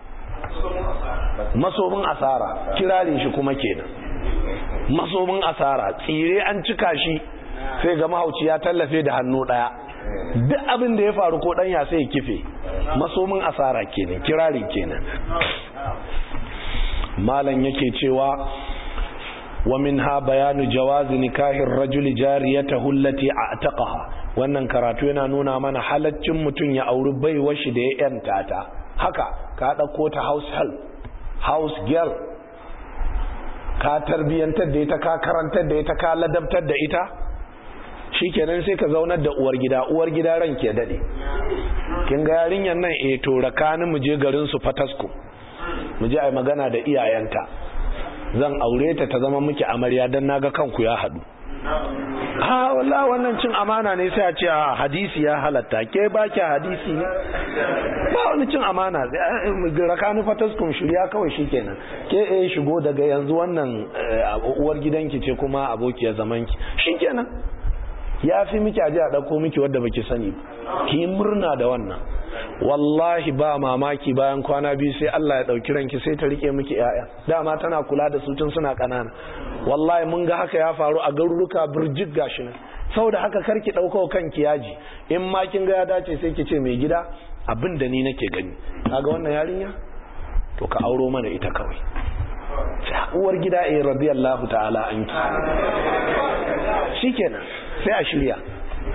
masobin asara kirarin shi kuma kenan. Masobin asara, tsire an cika shi sai ga mahauci ya tallafe da hannu daya. Duk abin da ya faru ko danya sai ya kife, masomin asara kenan, kirari kenan. Malam yake cewa wa minha bayanu jawazi nikahir rajuli jariyatahu allati a'taqaha. Wannan karatu yana nuna mana halaccin mutun ya auri baiwar shi da ya yanta ta. Haka ka dauko ta house help, house girl, ka tarbiyantar da ita, ka karantar da ita, ka ladabtar da ita, shikenan sai ka zaunar da uwar gida. Uwar gida ranke ya dade, kin ga yarinyan nan eh to rakani mu je garin su Fatasko, mu je ai magana da iyayenta, zan aure ta ta zama miki amarya dan naga kanku ya hadu. Ha wallahi wannan cin amana ne, sai a ce a hadisi ya halatta, ke baki hadisi ne? Ba wani cin amana, rakani Fatasko shirya kawai shikenan. Ke eh shigo daga yanzu wannan uwar gidanki ce kuma abokiyar zamanki, shikenan. Ya fi miki aje a ɗauko miki wadda baki sani ba, ki murna da wannan. Wallahi ba mamaki bayan kwana biyu sai Allah ya ɗauki ranki sai ta rike miki ƴaƴa. Dama tana kula da su tun suna ƙanana. Wallahi mun ga haka ya faru a garuruka birjik gashi nan. Saboda haka karki ɗauko kanki yaji. In ma kin ga ya dace sai ki ce mai gida abin da ni nake gani. Kaga wannan yarinya? To ka auro mana ita kawai. Uwar gida eh radiyallahu ta'ala anki. Shikenan. Sai a shirya.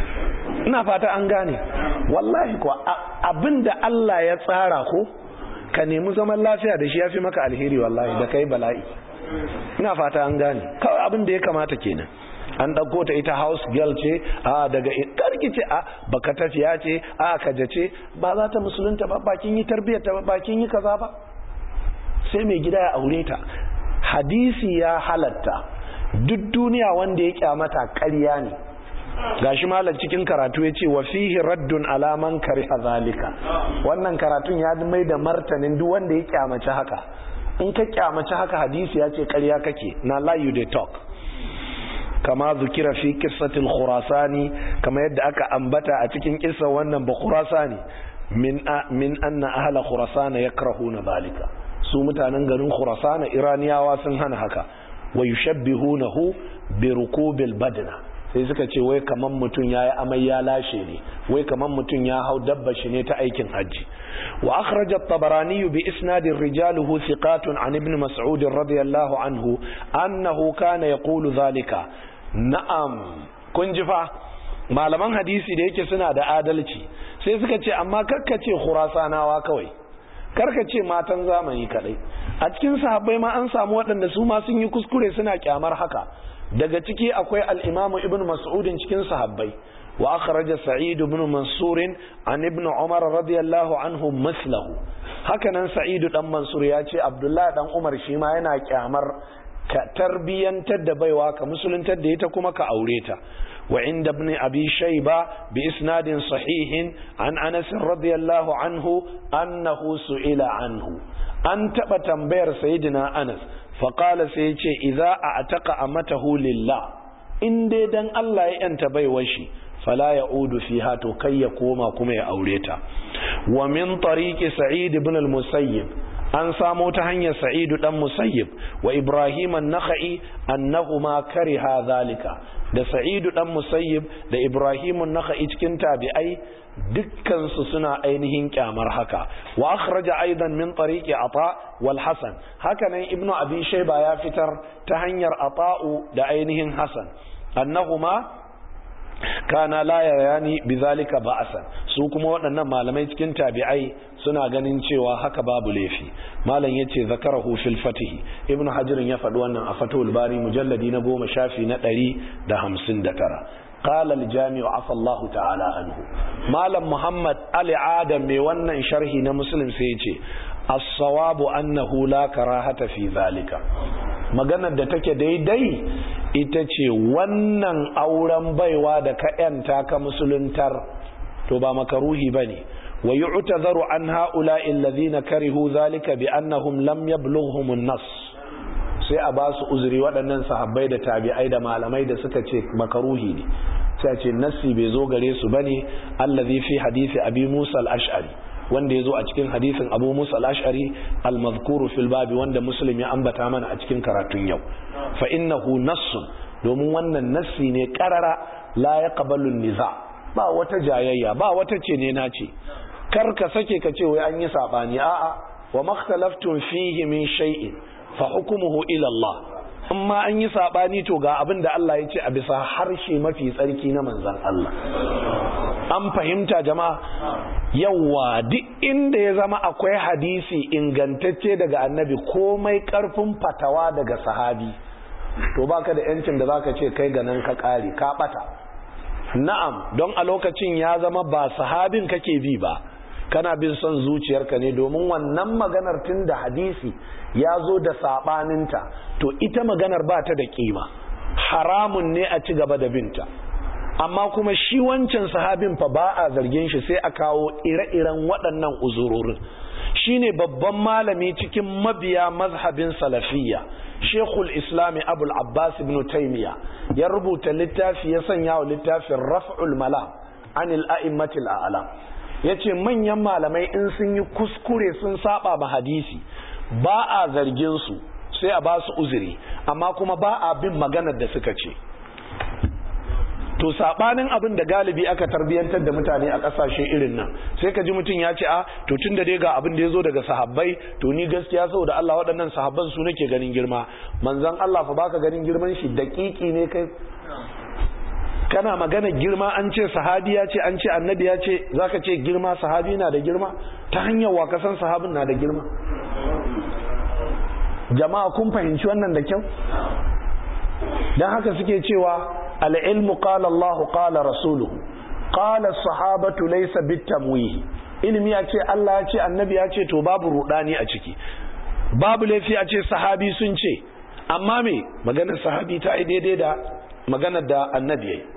Ina fata an gane. Wallahi ko abinda Allah ya tsara ko ka nemi zaman lafiya da shi yafi maka alheri wallahi da kai bala'i. Ina fata an gane kawai abin da ya kamata kenan. An ɗauko ta ita house girl ce a daga karki ce a baka tafiya ce a kaje ce ba za ta musulunta ba bakin yi tarbiyyar ta bakin yi kaza ba sai mai gida ya aure ta. Hadisi ya halatta duk duniya wanda ya kyamata ƙarya ne. Gashi malam cikin karatu ya ce wa fihi raddun alaman kariha zalika. Wannan karatun ya mai da martanin duk wanda ya kyamace haka. In ka kyamace haka hadisi ya ce ƙarya kake na lie you dey talk. Kama zukira fi qissatil khurasani kama yadda aka ambata a cikin kissa wannan ba khurasani min min anna ahla khurasana yakrahuna zalika. Su mutanen garin khurasana iraniyawa sun hana haka. Wa yushabbihunahu bi rukubil badna. Sai suka ce wai kaman mutun yayi amai ya lashe ne, wai kaman mutun ya hau dabba shi ne ta aikin haji. Wa akhraja at-Tabarani bi isnad rijaluhu thiqatun an ibn Mas'ud radiyallahu anhu annahu kana yaqulu dhalika. Na'am, kun ji fa malaman hadisi da yake suna da adalci sai suka ce amma karkace khurasanawa kawai, karkace matan zamani kadai. A cikin sahabbai ma an samu waɗanda su ma sun yi kuskure suna kyamar haka. Daga ciki akwai al-Imam Ibn Mas'ud cikin sahabbai. Wa akhraja Sa'id ibn Mansur an Ibn Umar radiyallahu anhu mislahu. Hakanan Sa'id dan Mansur ya ce Abdullah dan Umar shi ma yana kyamar ka tarbiyantar da baiwa ka musuluntar da ita kuma ka aure ta. Wa inda ibn Abi Shayba bi isnadin sahihin an Anas radiyallahu anhu annahu su'ila anhu. An taba tambayar sayyidina Anas fa qala sai yace idza a'taqa amatahu lillah, in dai dan Allah ya yanta baiwar shi fala ya'udu fiha to kai ya koma kuma ya aure ta. Wa min tariqi Sa'id ibn al-Musayyib an samo ta hanyar Sa'idu dan Musayyib wa Ibrahim an-Nakhai annahuma kariha zalika. Da Sa'idu dan Musayyib da Ibrahim an-Nakhai cikin tabi'ai dukkan su suna ainihin kyamar haka. Wa akhraja aidan min tariqi Ata wal Hasan. Hakanan Ibn Abi Shayba ya fitar ta hanyar Ata'u da ainihin Hasan annahuma kana la yani bizalika ba'asan. Su kuma waɗannan malamai cikin tabi'ai suna ganin cewa haka babu laifi. Malam yace zakarahu fil fatih. Ibn Hajar ya faɗi wannan a Fathul Bari mujalladi na goma shafi na ɗari da hamsin da tara. Qala al-Jami' afa Allah ta'ala anhu. Malam Muhammad Ali Adam mai wannan sharhi na Muslim sai yace as-sawabu annahu la karahata fi zalika. Maganar da take daidai ita ce wannan auren baiwa da ka yanta ka musuluntar to ba makaruhi bane. Wa yu'tazaru an ha'ula'i alladhina karihu zalika bi annahum lam yablughhum an-nas. Sai a ba su uzuri waɗannan sahabbai da tabi'ai da malamai da suka ce makaruhi ne. Sai ce nassi bai zo gare su bane allazi fi hadisi Abi Musa al-Ash'ari, wanda yazo a cikin hadisin Abu Musa al-Ash'ari al-mazkuru fil babi wanda Muslim ya ambata mana a cikin karatun yau. Fa innahu nassun, domin wannan nassi ne qarara la yaqbalu an-niza. Ba wata jayayya, ba wata ce ne nace. Kar ka sake ka ce wai an yi sabani, a'a wa makhtalaftum fihi min shay'in fa hukmuhu ila Allah. Amma an yi sabani to ga abin da Allah ya ce a bisa harshe mafi tsarki na manzon Allah. An fahimta jama'a? Yawwa, duk inda ya zama akwai hadisi ingantacce daga annabi komai karfin fatawa daga sahabi, to baka da yancin da zaka ce kai ganan ka kare ka bata. Na'am, don a lokacin ya zama ba sahabin kake bi ba, kana bin son zuciyarka ne, domin wannan maganar tun da hadisi ya zo da sabaninta to ita maganar ba ta da kima, haramun ne a ci gaba da binta. Amma kuma shi wancan sahabin fa ba a zargin shi, sai a kawo ire-iren waɗannan uzurorin. Shine babban malami cikin mabiya mazhabin salafiyya, Sheikhul Islam Abul Abbas ibn Taymiyyah, ya rubuta littafi ya sanya wa littafin Raf'ul Malam anil a'immatil a'lam. Yace manyan malamai in sun yi kuskure sun saba ba hadisi ba a zargin su, sai a ba su uzuri, amma kuma ba a bin maganar da suka ce. To sabanin abin da galibi aka tarbiyantar da mutane a kasashe irin nan, sai ka ji mutum ya ce a to tunda dai ga abin da ya zo daga sahabbai, to ni gaskiya saboda Allah waɗannan sahabban su nake ganin girma. Manzon Allah fa baka ganin girman shi, daƙiƙi ne kai. Kana magana girma, an ce sahabi ya ce, an ce annabi ya ce, zaka ce girma sahabi na da girma? ta hanyar wa ka san sahabin na da girma? Jama'a kun fahimci wannan da kyau? Dan haka suke cewa al-ilmu qala Allah qala rasuluhu qala as-sahabatu laysa bit-tamwih. Ilimi ya ce Allah ya ce annabi ya ce to babu rudani a ciki, babu laifi a ce sahabi sun ce, amma me maganar sahabi ta yi daidai da maganar da annabi yayi.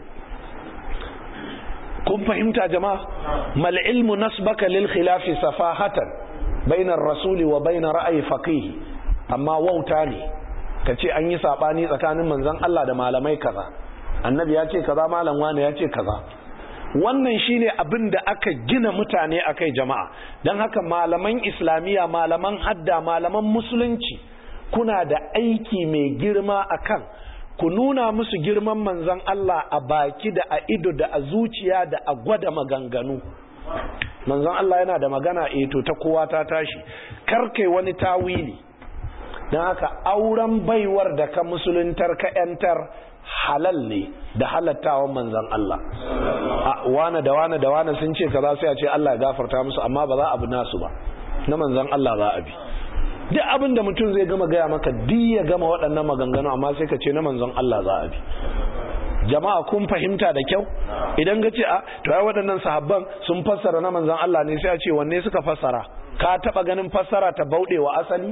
kun fahimta jama'a? mal ilmu nasbaka lil khilafi safahatan bainar rasuli wa bainar ra'ayi faqih. Amma wauta ne kace an yi sabani tsakanin manzon Allah da malamai kaza, annabi ya ce kaza, malam wani ya ce kaza. Wannan shine abin da aka gina mutane akai jama'a. Dan haka malaman islamiya, malaman hadda, malaman musulunci, kuna da aiki mai girma akan ku nuna musu girman manzon Allah a baki da a ido da a zuciya da a gwada maganganu. Manzon Allah yana da magana, eh to ta kowa ta tashi, kar kai wani tawili. Dan haka auren baiwar da ka musuluntar ka yantar halal ne da halattawan manzon Allah. A wane da wane da wane sun ce kaza, sai a ce Allah ya gafarta musu, amma ba za a bi nasu ba, na manzon Allah za a bi. Duk abin da mutum zai gama gaya maka duk ya gama waɗannan maganganu, amma sai ka ce na manzon Allah za a bi. Jama'a kun fahimta da kyau? Idan ka ce a to ai waɗannan sahabban sun fassara na manzon Allah ne, sai a ce wanne suka fassara? Ka taɓa ganin fassara ta bauɗe wa asali?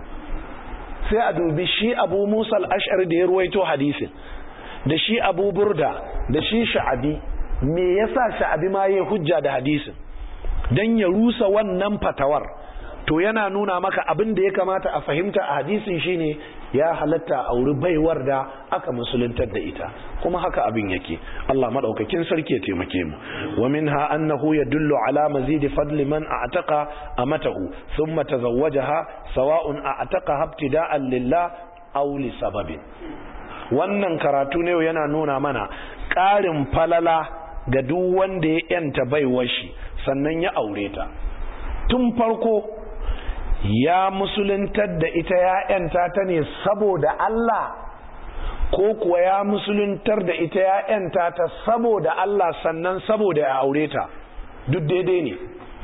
Sai a dubi shi Abu Musa al-Ash'ari da ya ruwaito hadisin, da shi Abu Burda, da shi Sha'abi. Me yasa Sha'abi ma yayi hujja da hadisin? Dan ya rusa wannan fatawar. To yana nuna maka abin da ya kamata a fahimta a hadisin shine ya halatta auri baiwar da aka musuluntar da ita, kuma haka abin yake. Allah madaukakin sarki ya taimake mu. Wa minha annahu yadullu ala mazid fadli man a'taqa amatahu thumma tazawwajaha sawa'un a'taqa ibtida'an lillah aw li sababin. Wannan karatu ne yana nuna mana ƙarin falala ga duk wanda ya yanta baiwar shi sannan ya aure ta. Tun farko ya musuluntar da ita ya'yanta ta ne saboda Allah, ko kuwa ya musuluntar da ita ya'yanta ta saboda Allah sannan saboda ya aure ta? Duk daidai ne.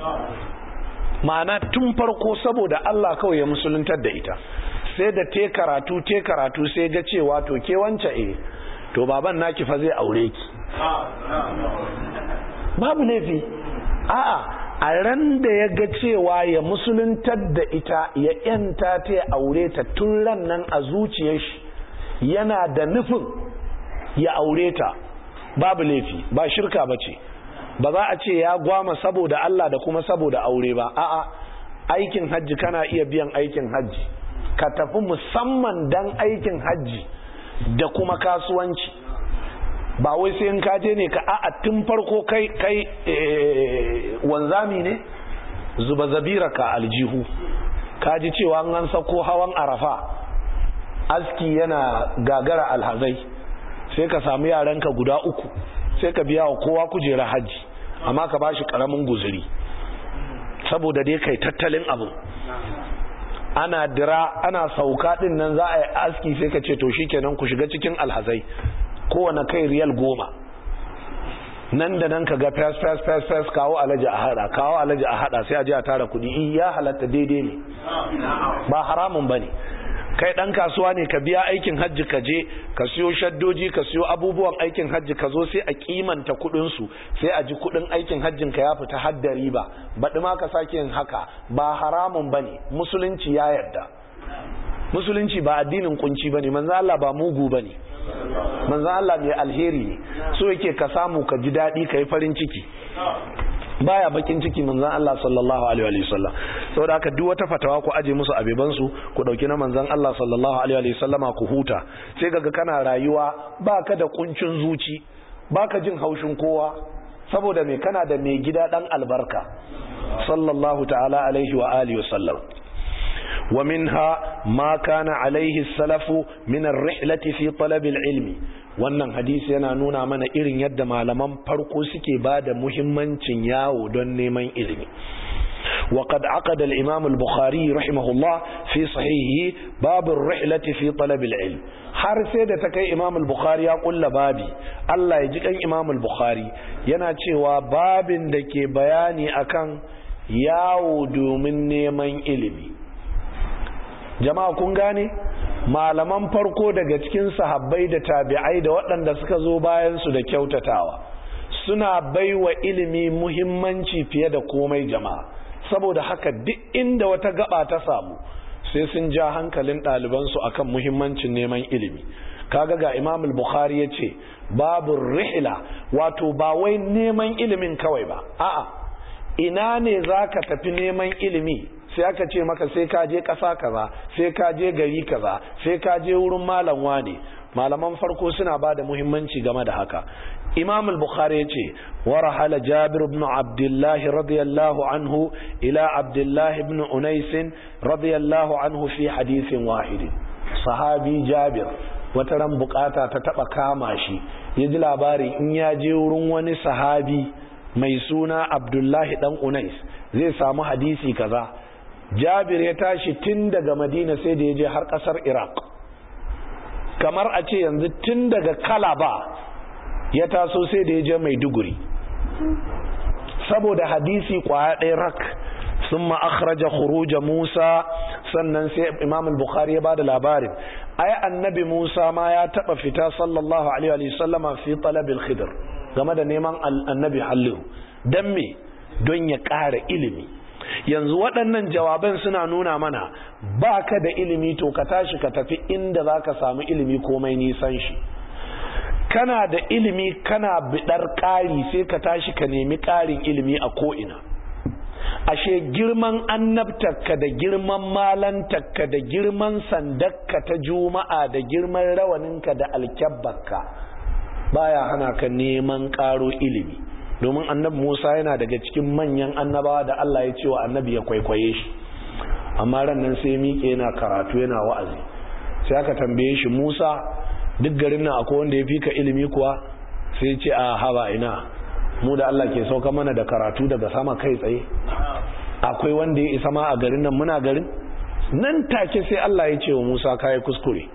Ma'ana tun farko saboda Allah kawai ya musuluntar da ita, sai da te karatu te karatu sai ga cewa to ke wance eh to baban naki fa zai aure ki, babu laifi. A'a, a ran da ya ga cewa ya musuluntar da ita ya yanta ta ya aure ta, tun ran nan a zuciyar shi yana da nufin ya aure ta, babu laifi, ba shirka bace. Ba za a ce ya gwama saboda Allah da kuma saboda aure ba. A'a, aikin hajji kana iya biyan aikin hajji ka tafi musamman dan aikin hajji da kuma kasuwanci, ba wai sai in kaje ne ka a'a tun farko kai kai wanzami ne, zuba zabira ka aljihu, kaji cewa an sako hawan arafa aski yana gagara alhazai, sai ka samu yaranka guda uku sai ka biya wa kowa kujera hajji, amma ka bashi karamin guzuri saboda dai kai tattalin abu. Ana dira ana sauka din nan za a yi aski, sai ka ce to shikenan ku shiga cikin alhazai, kowane kai riyal goma. Nan da nan ka ga fes fes fes fes kawo alaji a hada, kawo alaji a hada, sai a je a tara kudi. In ya halatta daidai ne, ba haramun bane. Kai dan kasuwa ne, ka biya aikin hajji, ka je ka siyo shaddoji, ka siyo abubuwan aikin hajji, ka zo sai a kimanta kudin su, sai a ji kudin aikin hajjin ka ya fita har da riba. Baɗi ma ka sake yin haka, ba haramun bane, musulunci ya yarda. Musulunci ba addinin kunci bane, manzo Allah ba mugu bane. Manzo Allah mai alheri ne, so yake ka samu ka ji dadi, ka yi farin ciki, baya bakin ciki manzon Allah sallallahu alaihi wa sallam. Saboda haka duk wata fatawa ku aje musu abeban su, ku dauki na manzon Allah sallallahu alaihi wa sallama ku huta. Sai kaga kana rayuwa baka da kuncin zuci, baka jin haushin kowa, saboda me kana da mai gida dan albarka sallallahu ta'ala alaihi wa alihi wa sallam. ومنها ما كان عليه السلف من الرحلة في طلب العلم. wannan hadisi yana nuna mana irin yadda malaman farko suke bada muhimmancin yawo don neman ilimi. وقد عقد الإمام البخاري رحمه الله في صحيحه باب الرحلة في طلب العلم. har sai da ta kai Imam al-Bukhari ya kulla babi, Allah ya ji kan Imam al-Bukhari yana cewa babin da ke bayani akan yawo domin neman ilimi. Jama'a kun gane? Malaman farko daga cikin sahabbai da tabi'ai da waɗanda suka zo bayan su da kyautatawa suna baiwa ilimi muhimmanci fiye da komai jama'a. Saboda haka duk inda wata gaba ta samu sai sun ja hankalin ɗalibansu akan muhimmancin neman ilimi. Kaga ga Imam al-Bukhari yace babu rihla, wato ba wai neman ilimin kawai ba, a'a ina ne zaka tafi neman ilimi, sai aka ce maka sai ka je ƙasa kaza, sai ka je gari kaza, sai ka je wurin malam wane. Malaman farko suna bada muhimmanci game da haka. Imam al-Bukhari yace wa rahala Jabir ibn Abdullah radiyallahu anhu ila Abdullah ibn Unais radiyallahu anhu fi hadithin wahid. Sahabi Jabir wata ran bukata ta taba kama shi, ya ji labari in ya je wurin wani sahabi mai suna Abdullahi dan Unais zai samu hadisi kaza. Jabir ya tashi tun daga Madina sai da ya je har kasar Iraq, kamar a ce yanzu tun daga Kalaba ya taso sai da ya je Maiduguri, saboda hadisi kwaya ɗaya rak. Summa akhraja khuruj Musa, sannan sai Imam al-Bukhari ya bada labarin ai annabi Musa ma ya taba fita sallallahu alaihi wa sallama fi talab al-Khidr, game da neman annabi Halliru. Dan me? Don ya ƙara ilimi. Yanzu waɗannan jawaban suna nuna mana baka da ilimi to ka tashi ka tafi inda zaka samu ilimi komai nisan shi. Kana da ilimi kana bidar ƙari sai ka tashi ka nemi ƙarin ilimi a ko'ina. Ashe girman annabtarka da girman malantarka da girman sandarka ta juma'a da girman rawaninka da alkyabbarka baya hana ka neman ƙaro ilimi, domin annabi Musa yana daga cikin manyan annabawa da Allah ya ce wa annabi ya kwaikwaye shi. Amma ran nan sai miƙe yana karatu yana wa'azi, sai aka tambaye shi, Musa duk garin nan akwai wanda ya fi ka ilimi kuwa? Sai ya ce a haba ina, mu da Allah ke sauka mana da karatu daga sama kai tsaye, akwai wanda ya isa ma a garin nan muna garin? Nan take sai Allah ya ce wa Musa kai kuskure.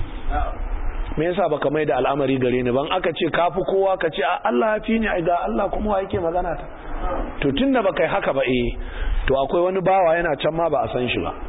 Me yasa baka mai da al'amari gare ni ban? Aka ce kafi kowa ka ce Allah ya fi ni, ai ga Allah kuma wa yake magana ta. To tunda baka yi haka ba, eh to akwai wani bawa yana can ma ba a san shi ba,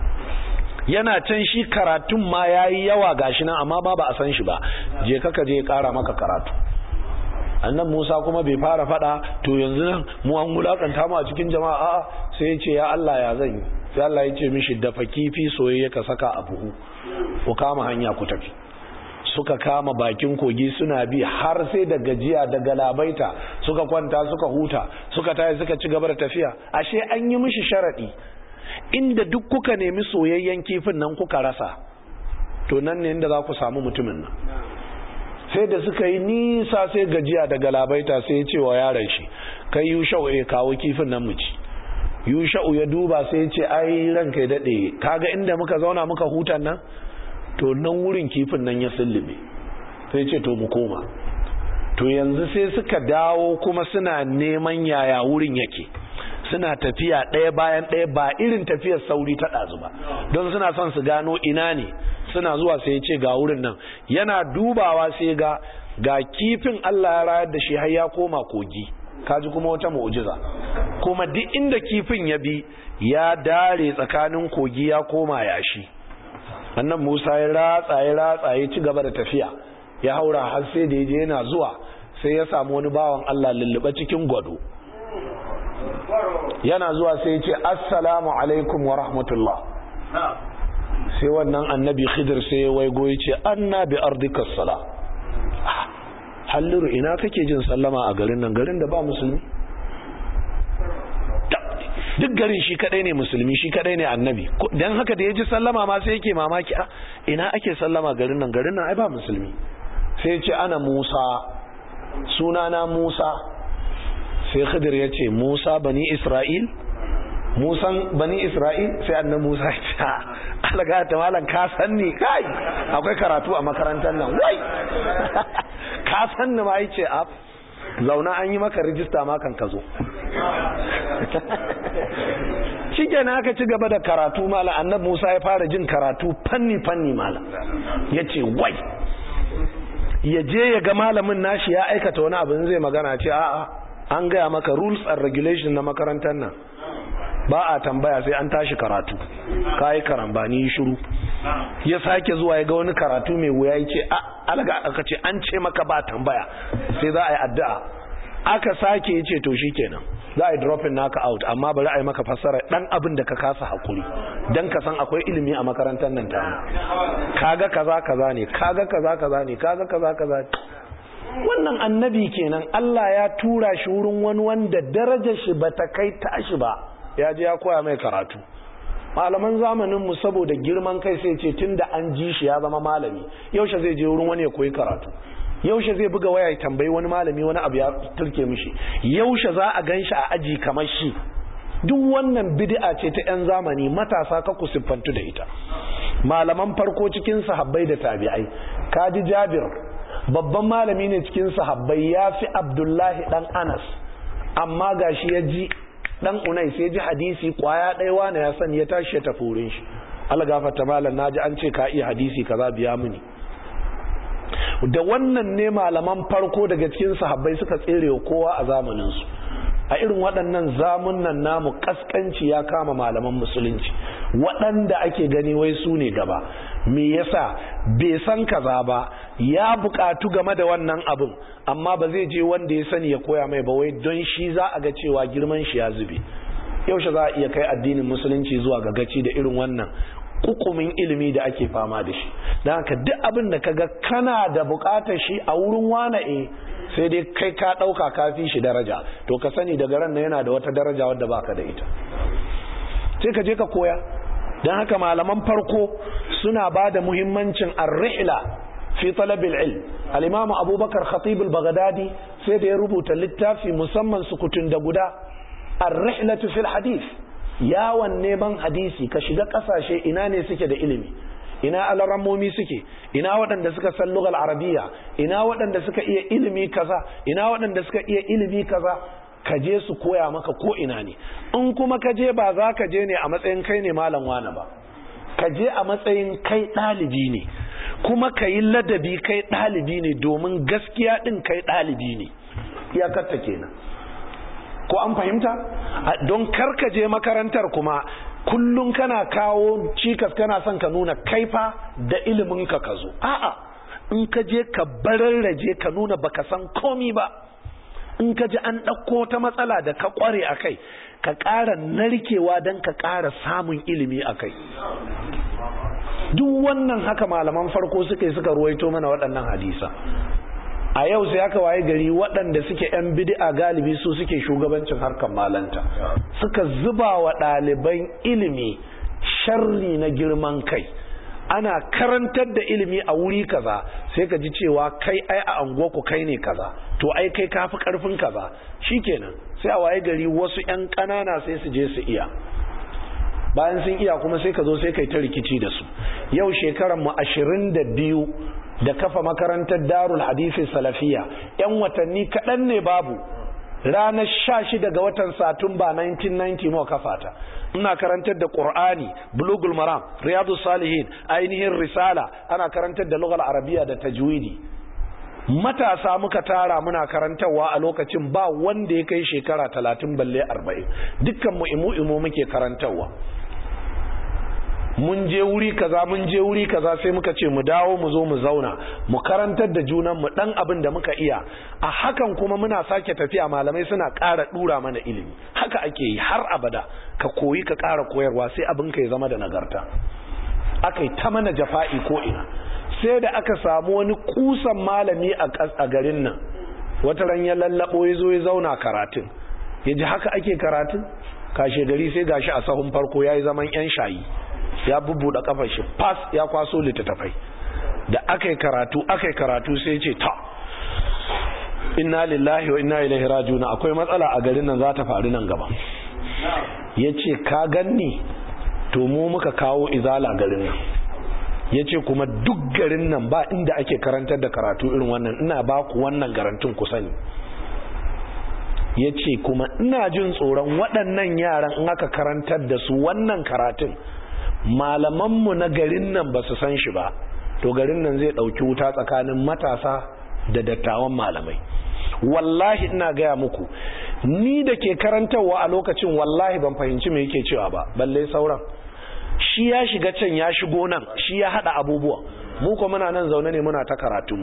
yana can shi karatun ma yayi yawa gashi nan amma ba ba a san shi ba, je ka ka je ya kara maka karatu. Annan Musa kuma bai fara fada to yanzu nan mu an mulakanta mu a cikin jama'a, a'a sai ya ce ya Allah ya zan yi. Sai Allah ya ce mishi dafa kifi soyayya ka saka a buhu, ku kama hanya ku tafi. Suka kama bakin kogi suna bi har sai da gajiya da galabaita suka kwanta suka huta, suka tayi suka ci gaba da tafiya. Ashe an yi mishi sharadi, inda duk kuka nemi soyayyen kifin nan kuka rasa, to nan ne inda za ku samu mutumin nan. Sai da suka yi nisa sai gajiya da galabaita sai ya ce wa yaron shi, kai Yusha'u ya kawo kifin nan mu ci. Yusha'u ya duba sai ya ce ai ranka ya dade, kaga inda muka zauna muka hutan nan, to nan wurin kifin nan ya sullube. Sai ya ce to mu koma. To yanzu sai suka dawo kuma suna neman yaya wurin yake, suna tafiya ɗaya bayan ɗaya, ba irin tafiyar sauri ta ɗazu ba, don suna son su gano ina ne. Suna zuwa sai ya ce ga wurin nan, yana dubawa sai ga ga kifin Allah ya rayar da shi har ya koma kogi. Kaji kuma wata mu'jiza, kuma duk inda kifin ya bi ya dare tsakanin kogi ya koma yashi. Annan Musa ya ratsa ya ratsa ya ci gaba da tafiya, ya haura har sai da yaje yana zuwa sai ya samu wani bawan Allah lullube cikin gwado. Yana zuwa sai ya ce assalamu alaikum wa rahmatullah. Sai wannan annabi Khidir sai ya waigo ya ce annabi ardika sala. Halliru ina kake jin sallama a garin nan, garin da ba musulmi? Duk garin shi kadai ne musulmi, shi kadai ne annabi. Dan haka da ya ji sallama ma sai yake mamaki, a ina ake sallama garin nan, garin nan ai ba musulmi. Sai ya ce ana Musa, sunana Musa. Sai Khidir ya ce Musa bani Isra'il? Musan bani Isra'il? Sai annabi Musa ya ce alaga ta malan ka san ni, kai akwai karatu a makarantar nan, wai ka san ni ma yace a zauna an yi maka rijista ma kan ka zo. Shikenan aka ci gaba da karatu malam, annabi Musa ya fara jin karatu fanni fanni malam. Yace wai ya je ya ga malamin nashi ya aikata wani abu zai magana, ce a'a an gaya maka rules and regulation na makarantar nan, ba a tambaya sai an tashi karatu, kai karambani shiru. Ya sake zuwa ya ga wani karatu mai wuya ya ce alaga aka ce an ce maka ba tambaya sai za a yi addu'a. Aka sake ya ce to shikenan za a yi dropping naka out, amma bari a yi maka fassara dan abin da ka kasa hakuri dan ka san akwai ilimi a makarantar nan ta. Kaga kaza kaza ne, kaga kaza kaza ne, kaga kaza kaza. Wannan annabi kenan, Allah ya tura shi wurin wani wanda darajar shi bata kai tashi ba, ya je ya koya mai karatu. Malaman zamanin mu saboda girman kai sai ce tunda an ji shi ya zama malami, yaushe zai je wurin wani ya koyi karatu, yaushe zai buga waya ya tambayi wani malami wani abu ya turke mishi, yaushe za a ganshi a aji kamar shi. Duk wannan bid'a ce ta yan zamani, matasa ka ku siffantu da ita. Malaman farko cikin sahabbai da tabi'ai, kaji Jabir babban malami ne cikin sahabbai, ya fi Abdullahi dan Anas, amma gashi ya ji dan Unais ya ji hadisi kwaya ɗaya wani ya sani ya tashi ya tafi wurin shi. Allah gafarta malam, naji an ce ka iya hadisi kaza, biya mini. Da wannan ne malaman farko daga cikin sahabbai suka tserewa kowa a zamanin su. A irin waɗannan zamunan namu kaskanci ya kama malaman musulunci, waɗanda ake gani wai su ne gaba. Me yasa? Bai san kaza ba, ya buƙatu game da wannan abin, amma ba zai je wanda ya sani ya koya mai ba, wai don shi za a ga cewa girman shi ya zube. Yaushe za a iya kai addinin musulunci zuwa ga gaci da irin wannan kukumin ilimi da ake fama da shi? Don haka duk abin da kaga kana da buƙatar shi a wurin wane, e sai dai kai ka ɗauka ka fi shi daraja, to ka sani daga ran nan yana da wata daraja wadda baka da ita, sai ka je ka koya. Don haka malaman farko suna ba da muhimmancin ar-rihla fi talabil ilm. Al-Imam Abubakar Khatib al-Baghdadi sai da ya rubuta littafi musamman sukutun da guda, ar-rihlatu fil hadith, yawon neman hadisi. Ka shiga kasashe ina ne suke da ilimi, ina alarammomi suke, ina waɗanda suka san lugal arabiya, ina waɗanda suka iya ilimi kaza, ina waɗanda suka iya ilimi kaza, ka je su koya maka ko ina ne. In kuma ka je ba za ka je ne a matsayin kai ne malam wani ba, ka je a matsayin kai ɗalibi ne, kuma ka yi ladabi kai ɗalibi ne, domin gaskiya ɗin kai ɗalibi ne. Iyakarta kenan. Ko an fahimta? Don kar ka je makarantar kuma kullum kana kawo cikas, kana son ka nuna kaifa da ilimin ka ka zo. A'a, in ka je ka bararraje ka nuna baka san komi ba. In ka ji an ɗauko ta matsala da ka ƙware a kai, ka ƙara narkewa don ka ƙara samun ilimi a kai. Duk wannan haka malaman farko suka yi suka ruwaito mana waɗannan hadisa. A yau sai aka waye gari waɗanda suke ‘yan bid'a galibi su suke shugabancin harkar malanta, suka zuba wa ɗaliban ilimi sharri na girman kai. Ana karantar da ilimi a wuri kaza, sai ka ji cewa kai ai a anguwarku kai ne kaza, to ai kai kafi karfin kaza. Shikenan sai a waye gari wasu ƴan ƙanana sai su je su iya, bayan sun iya kuma sai ka zo sai kai ta rikici da su. Yau shekaran mu ashirin da biyu da kafa makarantar Darul Hadisi Salafiya, ƴan watanni kaɗan ne babu, ranar sha shida ga watan Satumba nineteen ninety mu kafa ta. Ina karantar da Qur'ani, Bulughul Maram, Riyadus Salihin, ainihin Risala, ana karantar da lughal Arabiya da tajwidi. Matasa muka tara muna karantarwa a lokacin, ba wanda ya kai shekara talatin balle arba'in, dukkan mu imu imu muke karantarwa. Mun je wuri kaza mun je wuri kaza sai muka ce mu dawo mu zo mu zauna mu karantar da junan mu dan abin da muka iya. A hakan kuma muna sake tafiya, malamai suna ƙara dura mana ilimi. Haka ake yi har abada, ka koyi ka ƙara koyarwa sai abin ka ya zama da nagarta. Akai ta mana jafa'i ko ina, sai da aka samu wani kusan malami a garin nan, wata ran ya lallabo ya zo ya zauna karatun, ya ji haka ake karatun. Kashe gari sai gashi a sahun farko yayi zaman yan shayi, ya bubbuɗe kafar shi fas, ya kwaso littattafai. Da akai karatu akai karatu sai ce ta inna lillahi wa inna ilaihi raji'un, akwai matsala a garin nan za ta faru nan gaba. Yace ka ganni, to mu muka kawo izala garin nan. Yace kuma duk garin nan ba inda ake karantar da karatu irin wannan, ina ba ku wannan garantun ku sani. Yace kuma ina jin tsoron waɗannan yaran in aka karantar da su wannan karatun, malamanmu na garin nan ba su san shi ba, to garin nan zai ɗauki wuta tsakanin matasa da dattawan malamai. wallahi ina gaya muku, ni da ke karantarwa a lokacin wallahi ban fahimci me yake cewa ba, balle sauran. Shi ya shiga can ya shigo nan, shi ya hada abubuwa, mu kuma muna nan zaune ne muna ta karatunmu.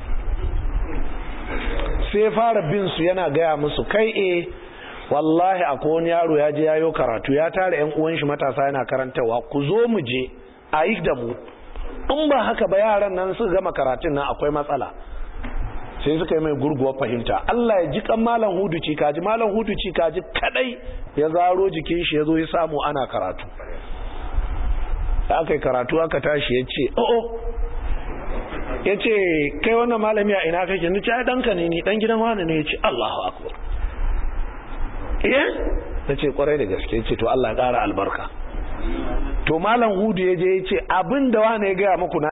Sai fara bin su yana gaya musu, kai eh wallahi akwai wani yaro ya je yayo karatu, ya tare yan uwan shi matasa yana karantarwa, ku zo mu je a yi da mu, in ba haka ba yaran nan su gama karatun nan akwai matsala. Sai suka yi mai gurguwar fahimta. Allah ya ji kan malam Hudu Cikaji, malam Hudu Cikaji kadai ya zaro jikin shi ya zo ya samu ana karatu. Da aka yi karatu aka tashi ya ce o'o, ya ce kai wannan malami a ina kake? Ni ce ai danka ne, ni dan gidan wani ne. Ya ce Allahu akbar. eh na ce kwarai da gaske. Ya ce to Allah ya ƙara albarka. To malam Hudu ya je ya ce abin da wani ya gaya muku na